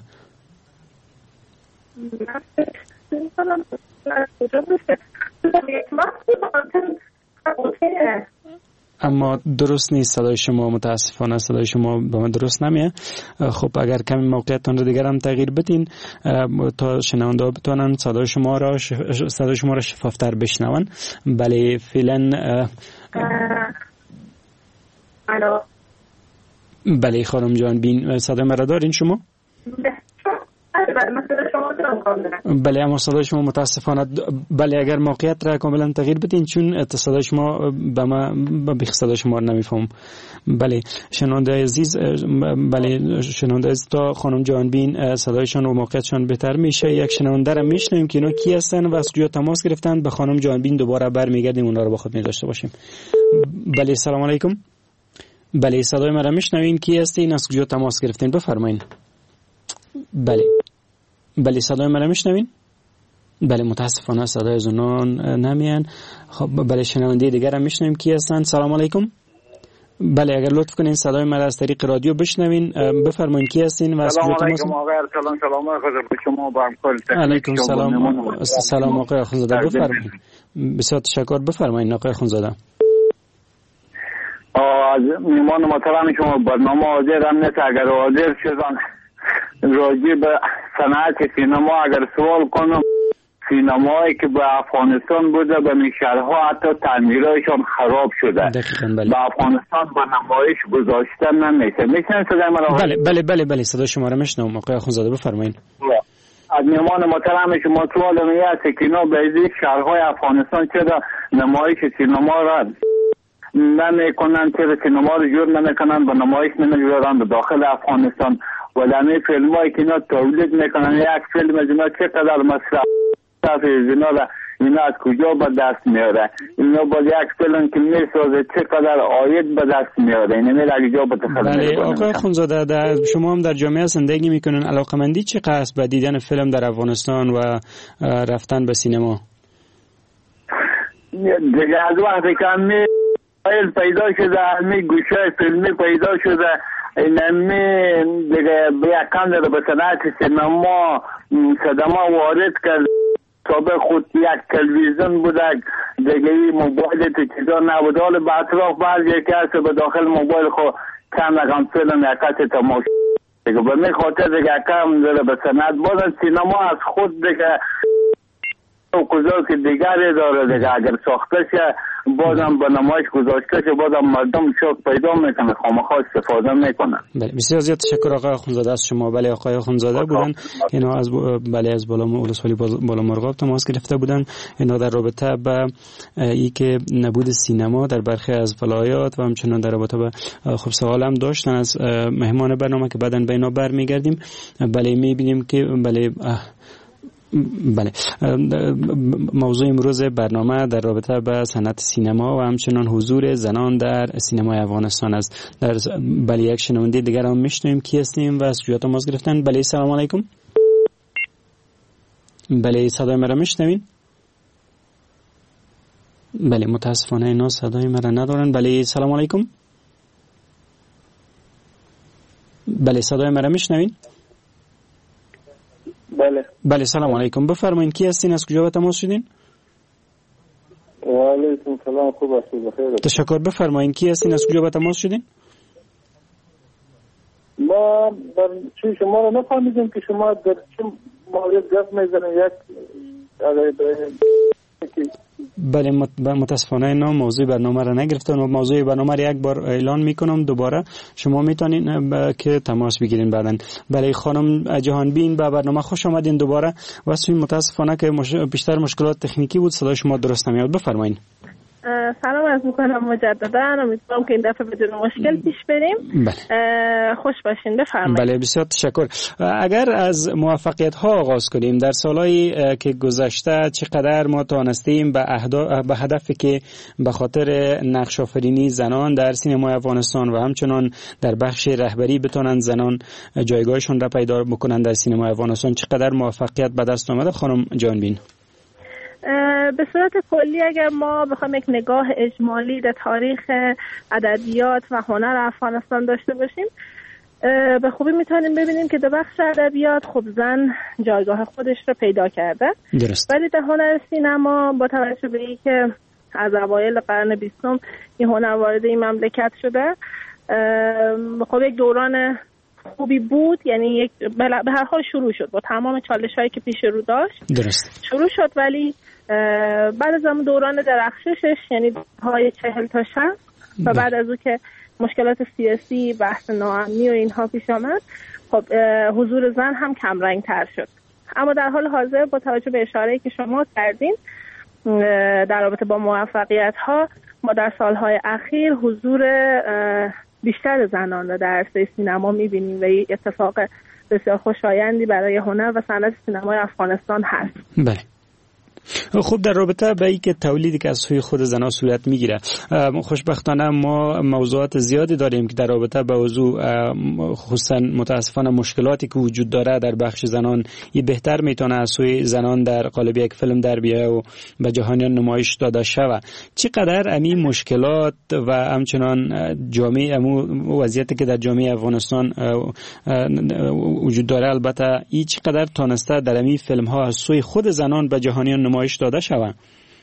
اما درست نیست صدای شما، متاسفانه صدای شما به من درست نمیه. خب اگر کمی موقعیتتان رو دیگر هم تغییر بدین تا شنونده بتونن صدای شما را شفافتر بشنون. بله فعلا بله خانم جهانبین صدای مرا دارین شما؟ بله اما صدای شما متاسفانه بله اگر موقعیت را کاملا تغییر بدین چون صدای شما به ما صدای شما را نمیفهم. بله شنونده عزیز، بله شنونده عزیز تا خانم جهانبین صدایشان و موقعیتشان بهتر میشه یک شنونده را میشنویم که اینا کی هستن و از کجا تماس گرفتن. به خانم جهانبین دوباره برمیگردیم اونا رو با خود می‌داشته باشیم. بله سلام علیکم. بله صدای ما را میشنوین؟ کی هستین؟ از کجا تماس گرفتین؟ بفرمایید. بله صدای من میشنوین؟ بله متاسفانه صدای از اونان نمیان. خب بله شنونده دیگر هم میشنویم کی هستن. سلام علیکم. بله اگر لطف کنین صدای من از طریق رادیو بشنوین بفرمایید کی هستین و از کجا تماس؟ سلام آقای شما با همکار. علیکم سلام. سلام آقای خونزاده بفرمایید. بسیار تشکر. بفرمایید آقای خونزاده. از میمان محترم شما برنامه حاضر هم نیست، اگر حاضر شدن راجع به صنعت سینما اگر سوال کنم، سینمایی که به افغانستان بوده به شهرها حتی تعمیرایشان خراب شده. به افغانستان به نمایش گذاشتن نمیشه. میشن صدای مرا؟ بله صدای شما را میشنوم آقای خونزاده بفرمایید. از میمان محترم شما سوال میه است که اینا به این شهرهای افغانستان چرا نمایش سینما را نمیکنن، چرا سینما رو جور نمیکنن، به نمایش نمیگذارن به داخل افغانستان. و در فیلم هایی که اینا تولید میکنن یک فیلم از اینا چقدر مصرف اینا را اینا از کجا به دست میاره؟ اینا با یک فیلم که میسازه چقدر عاید به دست میاره؟ اینه میره اگه جا به تخلص. بله آقای خونزاده شما هم در جامعه زندگی میکنن، علاقمندی چقدر است به دیدن فیلم در افغانستان و رفتن به سینما؟ دیگه از وقتی که همی پیدا شده، همی گوشه فیلمی پیدا شده، اینمی دیگه به یک کم داره به صنعت سینما صدمه وارد کرد. سابق خود یک تلویزیون بوده، دیگه موبایل تو چیزا نبوده، حالا به اطراف بعض یکی هست به داخل موبایل خود چند رقم فیلم یکت تماشا دیگه به می خاطر دیگه کم داره به صنعت. بازم سینما از خود دیگه کجا که دیگری داره دیگه، اگر ساخته شه بازم به نمایش گذاشته شه بازم مردم شوق پیدا میکنه، خامخا استفاده میکنن. بله بسیار زیاد تشکر آقای آخوندزاده از شما. بله آقای آخوندزاده بودن، اینا از از ولسوالی بالامرغاب تماس گرفته بودن، اینا در رابطه با ای که نبود سینما در برخی از ولایات و همچنان در رابطه با خب سوال هم داشتن از مهمان برنامه که بعداً به اینا برمیگردیم. بله میبینیم که بله موضوع امروز برنامه در رابطه با صنعت سینما و همچنان حضور زنان در سینمای افغانستان است. بله یک شنونده دیگر هم میشنویم کی هستیم و از کجا تماس گرفتن. بله سلام علیکم. بله صدای مرا میشنوین؟ بله متاسفانه اینا صدای مرا ندارن. بله سلام علیکم. بله صدای مرا میشنوین؟ بله سلام علیکم. بفرمایید کی هستین، از کجا به تماس شدین؟ و علیکم سلام، خوب هستید؟ بخیر. تشکر. بفرمایید کی هستین، از کجا به تماس شدین؟ ما چون شما رو نفهمیدیم که شما در چه مورد گفت میزنید. بله متاسفانه اینا موضوع برنامه را نگرفتن و موضوع برنامه را یک بار اعلان میکنم دوباره، شما میتونین که تماس بگیرین بعدن. بله خانم جهانبین به برنامه خوش آمدین دوباره. واسه متاسفانه که بیشتر مشکلات تکنیکی بود، صدای شما درست نمیاد. بفرمایید. سلام عرض میکنم مجددا، امیدوارم که این دفعه بدون مشکل پیش بریم. خوش باشین، بفرمایید. بله بسیار تشکر. اگر از موفقیت ها آغاز کنیم در سالهای که گذشته، چقدر ما توانستیم به هدفی که به خاطر نقش آفرینی زنان در سینمای افغانستان و همچنان در بخش رهبری بتونن زنان جایگاهشون را پیدا بکنن در سینمای افغانستان، چقدر موفقیت به دست آمده خانم جانبین؟ به صورت کلی اگر ما بخوایم یک نگاه اجمالی در تاریخ ادبیات و هنر افغانستان داشته باشیم، به خوبی میتونیم ببینیم که در بخش ادبیات خب زن جایگاه خودش رو پیدا کرده. درست. ولی در هنر سینما با توجه به اینکه از اوایل قرن 20 این هنر وارد این مملکت شده، خب یک دوران خوبی بود، یعنی به هر حال شروع شد با تمام چالش‌هایی که پیش رو داشت. درست. شروع شد، ولی بعد از اون دوران درخششش یعنی های 40 تا 60 و بعد از اون که مشکلات سیاسی، بحث ناامنی و اینها پیش آمد، خب حضور زن هم کم رنگ تر شد. اما در حال حاضر با توجه به اشاره‌ای که شما کردین در رابطه با موفقیت ها، ما در سالهای اخیر حضور بیشتر زنان را در عرصه سینما می‌بینیم و این اتفاق بسیار خوشایندی برای هنر و صنعت سینمای افغانستان هست. بله. خب در رابطه با اینکه تولیدی که از سوی خود زنان صورت میگیره، خوشبختانه ما موضوعات زیادی داریم که در رابطه با موضوع خصوصا متاسفانه مشکلاتی که وجود داره در بخش زنان، این بهتر میتونه از سوی زنان در قالب یک فیلم در بیایه و به جهانیان نمایش داده شود. چقدر امی مشکلات و همچنان جامعه وضعیتی که در جامعه افغانستان وجود داره، البته این چقدر تونسته در امی فیلم ها از سوی خود زنان به جهانیان نمایش داده شود؟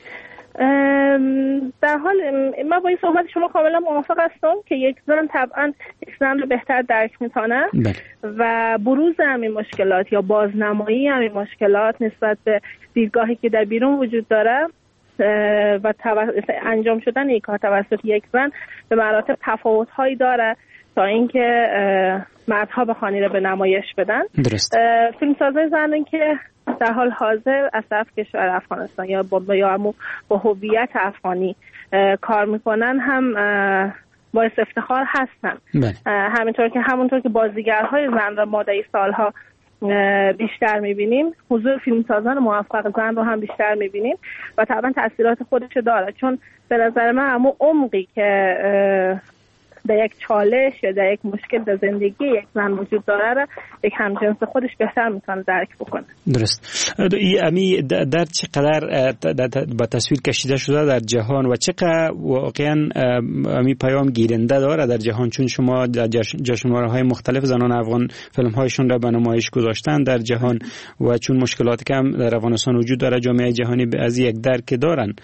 در حال من با این صحبت شما کاملا موافق هستم که یک زن طبعا یک زن رو بهتر درک میتونه و بروز همین مشکلات یا بازنمایی همین مشکلات نسبت به دیدگاهی که در بیرون وجود داره و انجام شدن این کار توسط یک زن به مراتب تفاوت‌هایی داره تا اینکه مردها بخوان رو به نمایش بدن. درست. فیلمسازای زنان که در حال حاضر از طرف کشور افغانستان یا با هویت افغانی کار میکنن هم باعث افتخار هستن. همونطور که بازیگرهای زن را ما در این سالها بیشتر میبینیم، حضور فیلمسازان موفق زن رو هم بیشتر میبینیم و طبعا تاثیرات خودش داره، چون به نظر من همون عمقی که در یک چالش یا در یک مشکل در زندگی یک زن وجود داره یک همجنس خودش بهتر میتونه درک بکنه. درست. امی در چقدر با تصویر کشیده شده در جهان و چقدر واقعا امی پیام گیرنده داره در جهان، چون شما در جشنواره‌های مختلف زنان افغان فیلم هایشون را به نمایش گذاشتن در جهان و چون مشکلاتی که هم در افغانستان وجود داره جامعه جهانی از یک درک دارن.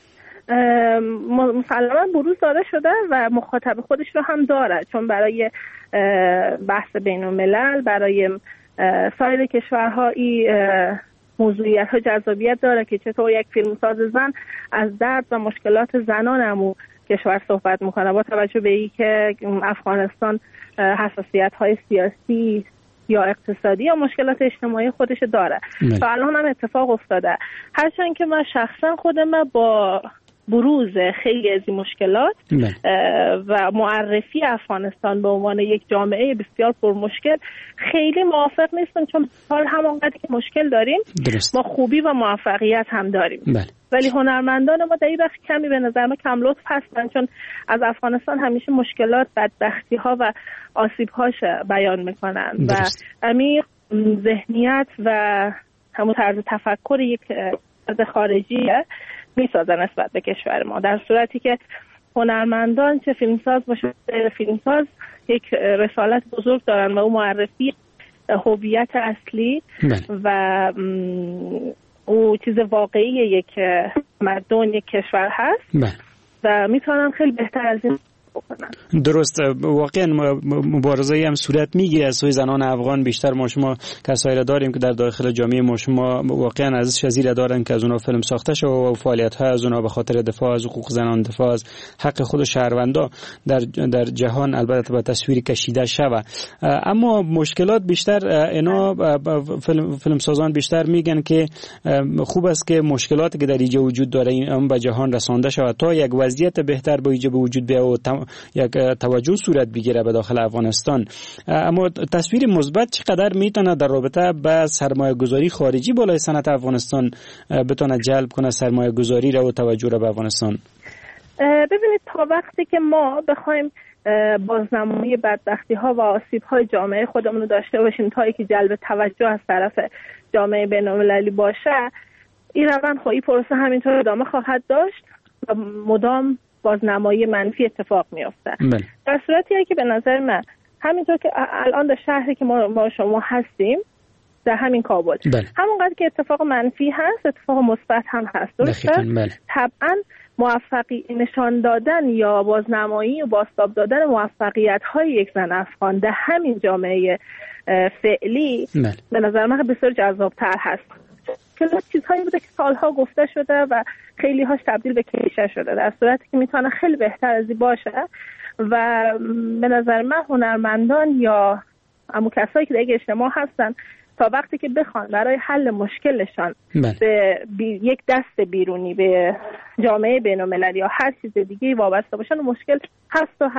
مسلما بروز داده شده و مخاطب خودش رو هم داره، چون برای بحث بین الملل برای سایر کشورها موضوعیت ها جذابیت داره که چطور یک فیلمساز زن از درد و مشکلات زنان کشور صحبت میکنه، با توجه به این که افغانستان حساسیت های سیاسی یا اقتصادی یا مشکلات اجتماعی خودش داره. تا الان هم اتفاق افتاده، هرچند که من شخصا خودم با بروز خیلی از این مشکلات و معرفی افغانستان به عنوان یک جامعه بسیار پرمشکل خیلی موافق نیستم، چون حال همانقدر که مشکل داریم ما خوبی و موفقیت هم داریم. ولی هنرمندان ما در این بخش کمی به نظر من کم لطف هستن، چون از افغانستان همیشه مشکلات، بدبختی ها و آسیب هاش بیان میکنن و عمیق ذهنیت و همون طرز تفکر یک فرد خارجیه میسازن نسبت به کشور ما، در صورتی که هنرمندان چه فیلمساز باشه فیلمساز یک رسالت بزرگ دارن و اون معرفی هویت اصلی و او چیز واقعی یک مردم یک کشور هست و میتونن خیلی بهتر از این بکنن. درست، واقعا مبارزه هم صورت میگیره از سوی زنان افغان. بیشتر ما شما کسایی را داریم که در داخل جامعه ما شما واقعا ارزش پذیر دارن که از اونها فیلم ساخته شده و فعالیت ها از اونها به خاطر دفاع از حقوق زنان، دفاع از حق خود شهروندا در جهان البته به تصویر کشیده شوه. اما مشکلات بیشتر اینا فیلم سازان بیشتر میگن که خوب است که مشکلاتی که در اینجا وجود داره این به جهان رسانده شود تا یک وضعیت بهتر به اینجا وجود بیاد و یک توجه صورت بگیره به داخل افغانستان. اما تصویر مثبت چقدر میتونه در رابطه با سرمایه گذاری خارجی بالای صنعت افغانستان بتونه جلب کنه سرمایه گذاری را و توجه را به افغانستان؟ ببینید، تا وقتی که ما بخوایم بازنمایی بدبختی ها و آسیب های جامعه خودمون رو داشته باشیم تا اینکه جلب توجه از طرف جامعه بین‌المللی باشه، این روند خواهی پروسه همینطور ادامه خواهد داشت و مدام بازنمایی منفی اتفاق میفته. در صورتی که به نظر من همینطور که الان در شهری که ما شما هستیم در همین کابل همونقدر که اتفاق منفی هست اتفاق مثبت هم هست. درسته؟ طبعا نشان دادن یا بازنمایی و بازتاب دادن موفقیت های یک زن افغان در همین جامعه فعلی به نظر من بسیار جذاب‌تر هست. که چیزهایی بوده که سالها گفته شده و خیلی هاش تبدیل به کلیشه شده، در صورتی که میتونه خیلی بهتر از این باشه و به نظر من هنرمندان یا همون کسایی که در اجتماع هستن تا وقتی که بخوان برای حل مشکلشان به یک دست بیرونی به جامعه بین‌المللی یا هر چیز دیگه وابسته باشن، مشکل هست و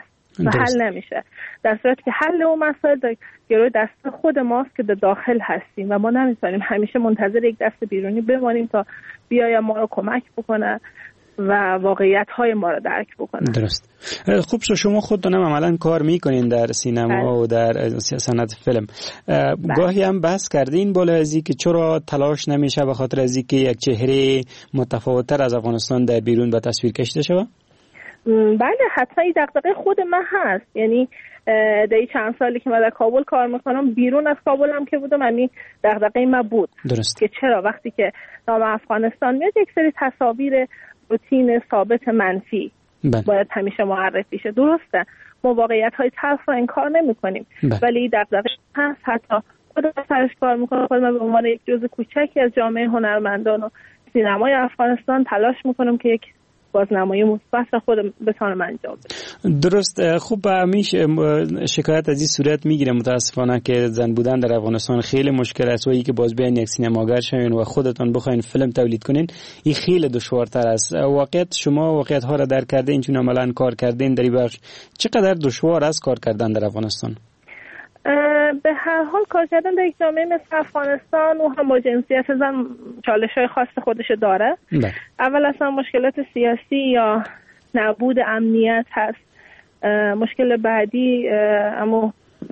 حل نمیشه. در صورتی که حل اون مسائل در گروه دست خود ماست که در داخل هستیم و ما نمیتونیم همیشه منتظر یک دست بیرونی بمانیم تا بیاید ما رو کمک بکنه و واقعیت های ما رو درک بکنه. درست. خوب شو، شما خودتون عملا کار میکنین در سینما و در صنعت فیلم. گاهی هم بحث کردین بالا از اینکه چرا تلاش نمیشه به خاطر از اینکه یک چهره متفاوت‌تر از افغانستان در بیرون به تصویر کشیده شود؟ بله، حتما این دغدغه خود من هست. یعنی در این چند سالی که من در کابل کار میکنم، بیرون از کابل هم که بودم، همین دغدغه من بود. درست. که چرا وقتی که نام افغانستان میاد یک سری تصاویر روتین ثابت منفی باید همیشه معرفی شه. درسته، ما واقعیت های تلخ رو انکار نمی کنیم، ولی دغدغه هست. حتی خودم سرش کار میکنم، خودم به عنوان یک جزء کوچکی از جامعه هنرمندان و سینمای افغانستان تلاش میکنم که یک بازنمایی مثبت خود بتونم انجام بدم. درست. خوب، همیشه شکایت از این صورت میگیره متاسفانه که زن بودن در افغانستان خیلی مشکل است و اینکه باز بیاین یک سینماگر شوین و خودتون بخواین فیلم تولید کنین این خیلی دشوارتر است. واقعیت شما واقعیت ها را درک کردین، چون عملاً کار کردین در این بخش، چقدر دشوار است کار کردن در افغانستان؟ به هر حال کار کردن در یک جامعه مثل افغانستان و هم با جنسیت زن چالش‌های خاص خودش داره. اول اصلا مشکلات سیاسی یا نبود امنیت هست. مشکل بعدی اما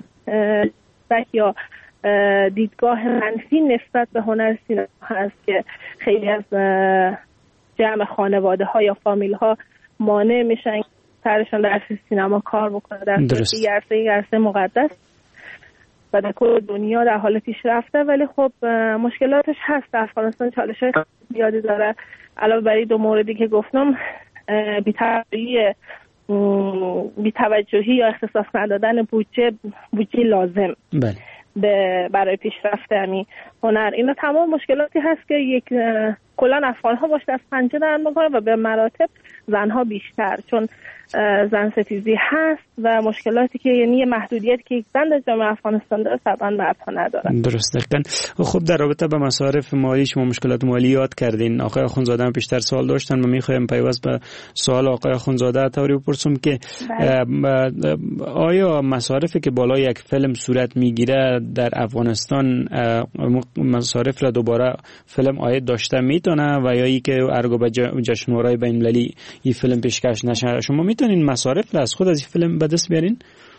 یا دیدگاه منفی نسبت به هنر سینما هست که خیلی از جمع خانواده ها یا فامیل ها مانع میشن سرشان در سینما کار بکنه، در صورتی عرصه مقدس و در کل دنیا در حال پیشرفته. ولی خب مشکلاتش هست. افغانستان چالش‌های زیادی داره. علاوه بر این دو موردی که گفتم، بی‌توجهی یا اختصاص ندادن بودجه لازم برای پیشرفت همین هنر. اینا تمام مشکلاتی هست که یک کلا افغان‌ها باش دست پنجه نرم می‌کنن و به مراتب زن‌ها بیشتر، چون زن ستیزی هست و مشکلاتی که یعنی یه محدودیتی که یک زن در جامعه افغانستان داره طبعا مردها ندارن. درست دقیقاً. خب در رابطه با مصارف مالی شما مشکلات مالی یاد کردین. آقای آخوندزاده هم پیشتر سوال داشتن، من می‌خوایم پیوست به سوال آقای آخوندزاده طوری بپرسم که آیا مصارفی که بالای یک فیلم صورت میگیره در افغانستان مصارف را دوباره فیلم عاید داشته میتونه و یا ای که ارگو به جشنواره‌های بین‌المللی این فیلم پیشکش نشه، شما میتونین مصارف را از خود از این فیلم به دست بیارین؟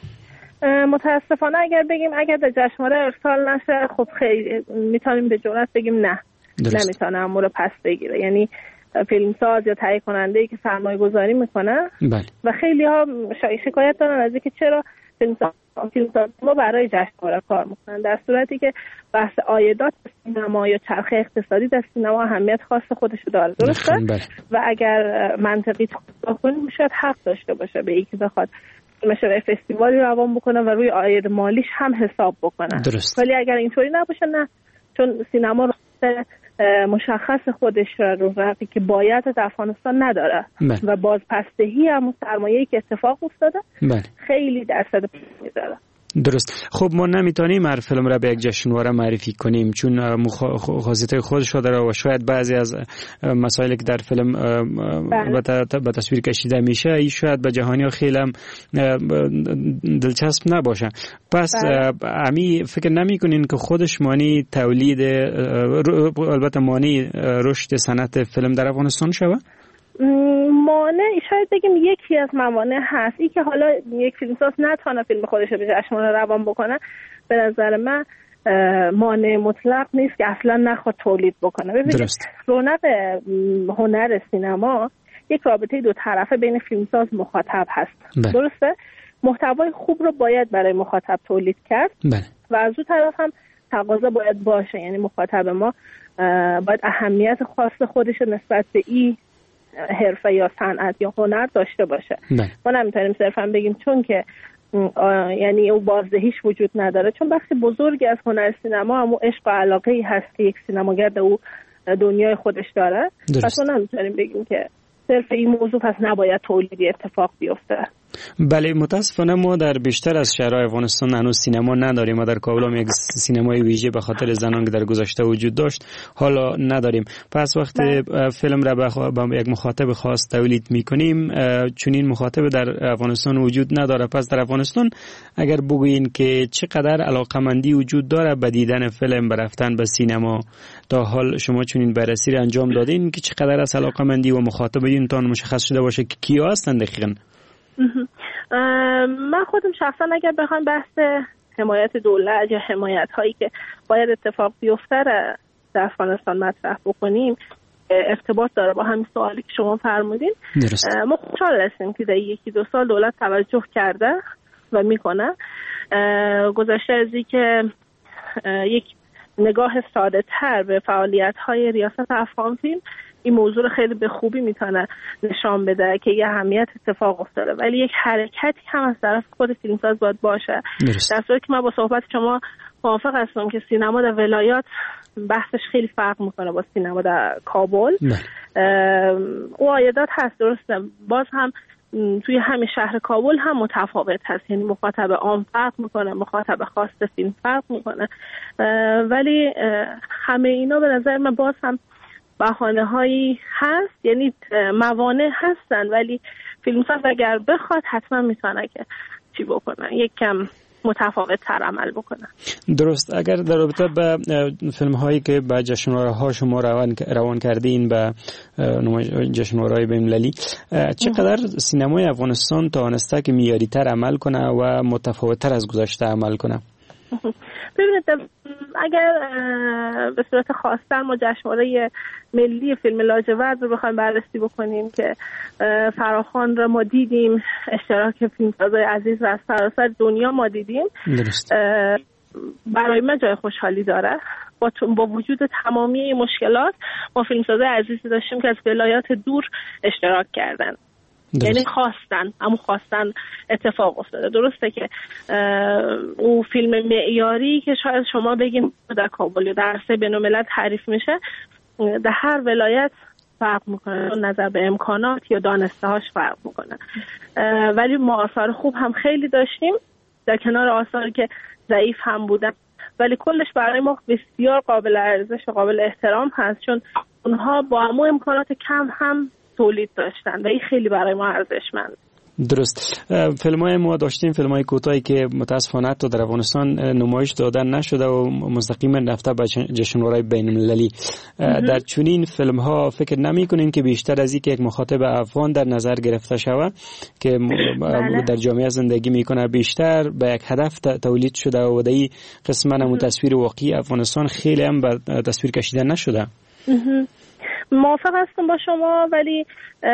متاسفانه اگر بگیم اگر در جشنواره ارسال نشه، خب خیلی میتونیم به جرئت بگیم نه، نمیتونه امور پس بگیره. یعنی فیلمساز یا تهیه کننده‌ای که سرمایه گذاری میکنه و خیلی ها شکایت دارن از اینکه چرا فیلمساز ما برای جشنواره کار میکنن، در صورتی که بحث عایدات سینما یا چرخه اقتصادی در سینما اهمیت خاص خودشو داره، درسته؟ و اگر منطقی تحقیق کنیم شاید حق داشته باشه به اینکه بخواد مثلا فستیوالی روان بکنه و روی عاید مالیش هم حساب بکنه. ولی اگر اینطوری نباشه نه، چون سینما مشخص خودش رو رقی که باید در افغانستان نداره و بازپسدهی هم سرمایه‌ای که اتفاق افتاده خیلی درصد می‌ذاره. درست. خب ما نمیتونیم هر فیلم را به یک جشنواره معرفی کنیم چون خاصیت خودش داره و شاید بعضی از مسائلی که در فیلم به تصویر کشیده میشه این شاید به جهانی‌ها خیلی هم دلچسب نباشه. پس امی فکر نمی‌کنین که خودش مانی تولید البته مانی رشد صنعت فیلم در افغانستان شود؟ مانع شاید بگیم یکی از موانع هست این که حالا یک فیلمساز نتونه فیلم خودش رو به جشنواره روان بکنه. به نظر من مانع مطلق نیست که اصلا نخواد تولید بکنه. ببینید رونق هنر سینما یک رابطه دو طرفه بین فیلمساز مخاطب هست. درسته؟ محتوای خوب رو باید برای مخاطب تولید کرد و از اون طرف هم تقاضا باید باشه، یعنی مخاطب ما باید اهمیت خاص خودش نسبت به این حرفه یا صنعت یا هنر داشته باشه. ما نمیتونیم صرفا بگیم چون که یعنی او بازدهیش وجود نداره، چون بخشی بزرگی از هنر سینما هم عشق و علاقه ای هست که یک سینماگر به او دنیای خودش داره. پس ما نمیتونیم بگیم که صرف این موضوع پس نباید تولیدی اتفاق بیفته. بله متاسفانه ما در بیشتر از شهرهای افغانستان هنوز سینما نداریم. ما در کابل هم یک سینمای ویژه به خاطر زنان که در گذشته وجود داشت حالا نداریم. پس وقتی فیلم را به یک مخاطب خاص تولید میکنیم چون این مخاطب در افغانستان وجود نداره. پس در افغانستان اگر بگویین که چقدر علاقمندی وجود داره به دیدن فیلم، به رفتن به سینما، تا حال شما چون این بررسی را انجام دادین که چقدر از علاقمندی و مخاطب اینتان مشخص شده باشه که کیا هستند دقیقاً؟ من خودم شخصا اگر بخوام بحث حمایت دولت یا حمایت هایی که باید اتفاق بیفته در افغانستان مطرح بکنیم ارتباط داره با همین سوالی که شما فرمودین. ما خوشحال هستیم که در یکی دو سال دولت توجه کرده و میکنه. گذشته از این که یک نگاه ساده تر به فعالیت های ریاست افغان فیلم این موضوع خیلی به خوبی میتونه نشان بده که یه اهمیت اتفاق افتاده، ولی یک حرکتی هم از طرف خود فیلمساز باید باشه. در صورتی که من با صحبت شما موافق هستم که سینما در ولایات بحثش خیلی فرق میکنه با سینما در کابل. او عایدات هست درسته، باز هم توی همین شهر کابل هم متفاوت هست، یعنی مخاطب عام فرق میکنه، مخاطب خاص فیلم فرق میکنه، ولی همه اینا به نظر من باز هم بهانه هایی هست، یعنی موانع هستن، ولی فیلمساز اگر بخواد حتما میتونه که چی بکنه، یک کم متفاوت تر عمل بکنه. درست. اگر در رابطه به فیلم هایی که به جشنواره ها شما روان کردین به جشنواره بین‌المللی، چقدر سینمای افغانستان توانسته که معیاری تر عمل کنه و متفاوت تر از گذشته عمل کنه؟ ببینید اگر به صورت خاص‌تر ما جشنواره ملی فیلم لاجورد رو بخوایم بررسی بکنیم که فراخوان رو ما دیدیم، اشتراک فیلمسازای عزیز و از سراسر دنیا ما دیدیم، برای من جای خوشحالی داره. با وجود تمامی مشکلات ما فیلمسازای عزیزی داشتیم که از ولایات دور اشتراک کردن یعنی خواستن اتفاق افتاده. درسته که او فیلم معیاری که شاید شما بگین در کابل یا در عرصه بین‌الملل تعریف میشه، در هر ولایت فرق میکنه، نظر به امکانات یا دانسته هاش فرق میکنه. ولی ما آثار خوب هم خیلی داشتیم در کنار آثاری که ضعیف هم بودن، ولی کلش برای ما بسیار قابل ارزش و قابل احترام هست، چون اونها با همون امکانات کم هم تولید داشتن و این خیلی برای ما ارزشمند. درست. فیلم‌های ما داشتیم، فیلم‌های کوتاهی که متاسفانه حتی در افغانستان نمایش دادن نشده و مستقیما رفته به جشنواره‌های بین‌المللی. در چنین فیلم‌ها فکر نمی‌کنین که بیشتر از یک مخاطب افغان در نظر گرفته شود که در جامعه زندگی میکنه، بیشتر به یک هدف تولید شده و در این قسمت هم تصویر واقعی افغانستان خیلی هم به تصویر کشیده نشده؟ موافق هستم با شما، ولی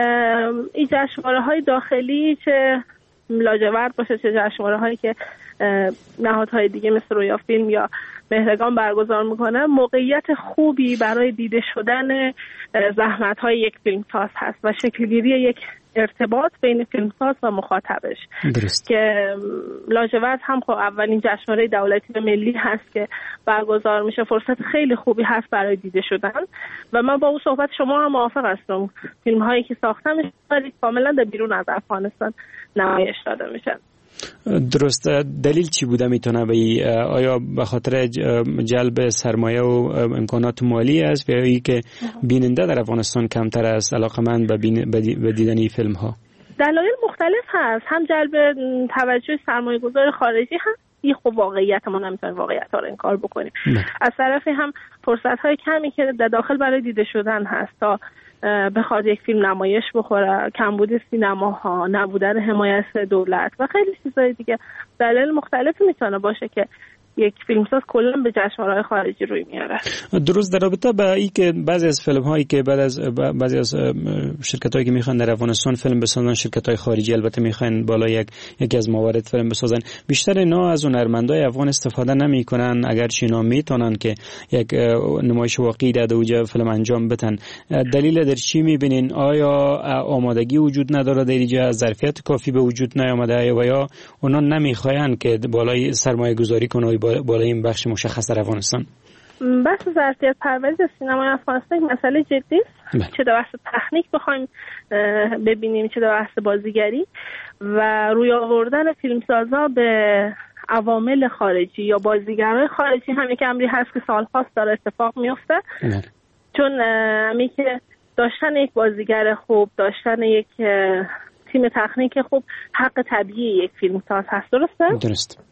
این جشنواره‌های داخلی چه لاجورد باشه چه جشنواره‌هایی که نهادهای دیگه مثل رویا فیلم یا مهرگان برگزار میکنه، موقعیت خوبی برای دیده شدن زحمت‌های یک فیلمساز هست و شکلگیری یک ارتباط بین فیلمساز و مخاطبش. درست. که لاجورد هم خب اولین جشنواره دولتی و ملی هست که برگزار میشه، فرصت خیلی خوبی هست برای دیده شدن و من با اون صحبت شما هم موافق هستم. فیلم هایی که ساخته میشه کاملا در بیرون از افغانستان نمایش داده میشن. درست. دلیل چی بوده میتونه به آیا به خاطر جلب سرمایه و امکانات مالی است یا ای که بیننده در افغانستان کمتر است علاقمند به دیدن این فیلم ها؟ دلایل مختلف هست، هم جلب توجه سرمایه گذار خارجی هست، این خب واقعیت ما نمیتونیم واقعیت ها رو انکار بکنیم. از طرفی هم فرصت های کمی که در داخل برای دیده شدن هست تا بخواد یک فیلم نمایش بخوره، کمبود سینماها، نبودن حمایت دولت و خیلی چیزای دیگه، دلایل مختلفی میتونه باشه که یک فیلمساز کلا به جشنواره‌های خارجی روی میاره. درست. در رابطه با این که بعضی از فیلم‌هایی که بعضی از شرکت‌هایی که میخوان در افغانستان فیلم بسازن، شرکت‌های خارجی البته میخوان بالا یکی از موارد فیلم بسازن، بیشتر اینا از هنرمندای افغان استفاده نمیکنن، اگرچه اینا میتونن که یک نمایش واقعی در اونجا فیلم انجام بدن. دلیل در چی میبینین؟ آیا آمادگی وجود نداره در اینجا، ظرفیت کافی به وجود نیامده و یا اونا نمیخواین که بالای سرمایه گذاری کنن بالای این بخش مشخص در افغانستان؟ بحث ظرفیت پردازی سینمای افغانستان مسئله جدی است، چه در بحث تکنیک بخوایم ببینیم چه در بحث بازیگری و روی آوردن فیلمسازا به عوامل خارجی یا بازیگرای خارجی هم یک امری هست که سال‌هاست داره اتفاق میفته. چون همی که داشتن یک بازیگر خوب، داشتن یک تیم تکنیک خوب حق طبیعی یک فیلمساز هست. درست.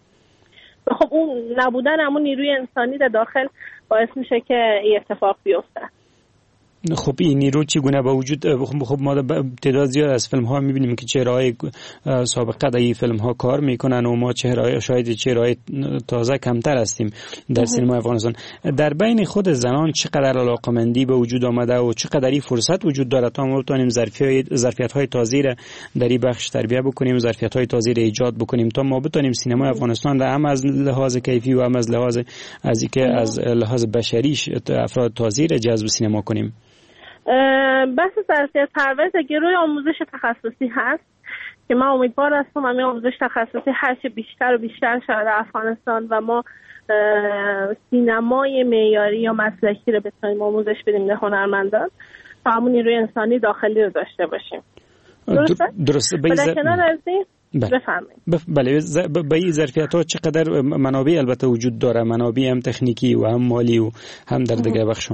خب اون نبودن همون نیروی انسانی در داخل باعث میشه که این اتفاق بیفته. خب این نیرو چگونه با وجود خب ما تعداد زیاد از فیلم ها میبینیم که چهره‌های سابقه در این فیلم ها کار میکنن و ما چهره‌های تازه کمتر هستیم در سینما افغانستان. در بین خود زنان چقدر علاقمندی به وجود آمده و چقدر این فرصت وجود داره تا ما بتونیم ظرفیت‌های تازه را در این بخش تربیت بکنیم، ظرفیت‌های تازه را ایجاد بکنیم تا ما بتونیم سینما افغانستان را هم از لحاظ کیفی و هم از لحاظ بشریش افراد تازه را جذب سینما کنیم؟ بحث ظرفیت پرورش گروه آموزش تخصصی هست که من امیدوار هستم همین آموزش تخصصی هرچه بیشتر و بیشتر شده در افغانستان و ما سینمای معیاری یا مسلکی رو بتونیم آموزش بدیم به هنرمندان تا همون نیروی انسانی داخلی رو داشته باشیم. درسته. در کنار از این بله، به این ظرفیت ها چقدر منابع البته وجود داره، منابع هم تکنیکی و هم مالی و هم در دیگه بخش؟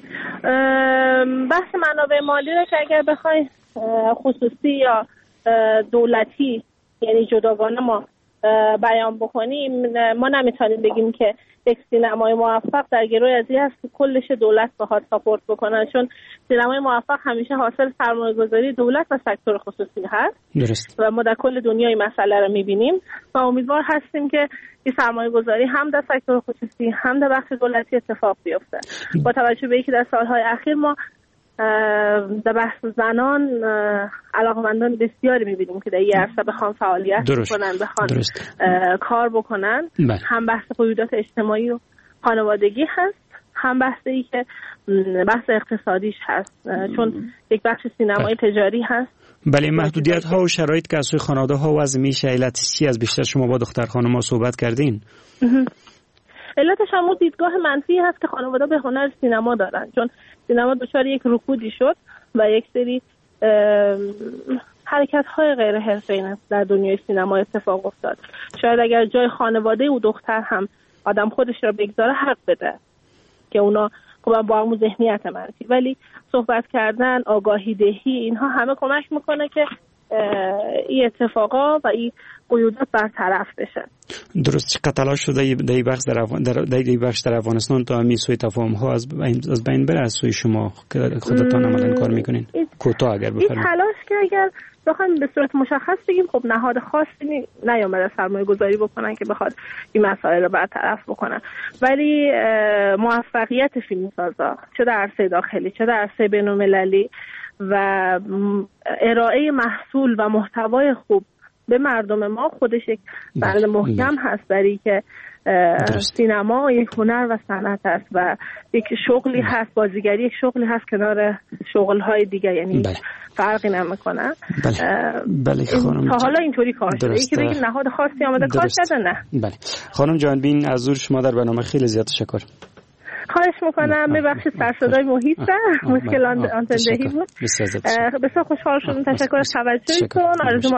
بحث منابع مالی رو که اگر بخوای خصوصی یا دولتی یعنی جداگانه ما بیان بکنیم، ما نمیتونیم بگیم که یک سینمای موفق در گروه از این هست که کلش دولت بخواد ساپورت بکنه، چون سینمای موفق همیشه حاصل سرمایه‌گذاری دولت و سکتور خصوصی هست. درست. و ما در کل دنیا این مسئله رو میبینیم و امیدوار هستیم که این سرمایه‌گذاری هم در سکتور خصوصی هم در بخش دولتی اتفاق بیفته. با توجه به اینکه در سالهای اخیر ما در بحث زنان علاقمندان بسیاری میبینیم که در این عرصه بخوان فعالیت بکنن، بخوان کار بکنن. هم بحث قیودات اجتماعی و خانوادگی هست، هم بحثی که بحث اقتصادیش هست، چون یک بخش سینمای تجاری هست بله، محدودیت ها و شرایط که از سوی خانواده ها وضع میشه علتش چی؟ از بیشتر شما با دختر خانم ها صحبت کردین؟ علتش همون دیدگاه منفی هست که خانواده به هنر سینما دارن، چون سینما دچار یک رکودی شد و یک سری حرکت های غیر حرفه‌ای در دنیای سینما اتفاق افتاد. شاید اگر جای خانواده و دختر هم آدم خودش را بگذاره حق بده که اونا خب با همون ذهنیت منفی، ولی صحبت کردن، آگاهی دهی، اینها همه کمک میکنه که این اتفاقا و این قیودات برطرف بشه. درست. چقدر تلاش شده در بخش در افغانستان تا همین سوی تفاهم ها از بین بره از سوی شما که خودتان عملا کار میکنین؟ کوتاه اگر بفرمایید. این تلاش که اگر بخوایم به صورت مشخص بگیم، خب نهاد خاصی نیامده سرمایه گذاری بکنن که بخواد این مسائل رو برطرف بکنن، ولی موفقیت فیلمسازا چه در عرصه داخلی چه در عرصه بین‌المللی و ارائه محصول و محتوای خوب به مردم ما خودش یک بند محکم هست برای که سینما یک هنر و صنعت است و یک شغلی هست، بازیگری یک شغلی هست کنار شغل‌های دیگه، یعنی فرقی نمیکنه. بله خانم، تا حالا اینطوری کار شده. یکی بگیم نهاد خاصی آمده کار کرده؟ نه. بله خانم جهانبین، از حضور شما در برنامه خیلی زیاد تشکر. خواهش میکنم. ببخشید سرصدای محیط مشکل آنتندهی بود. بسیار خوشحال شدم. تشکر از توجهتون. آرزو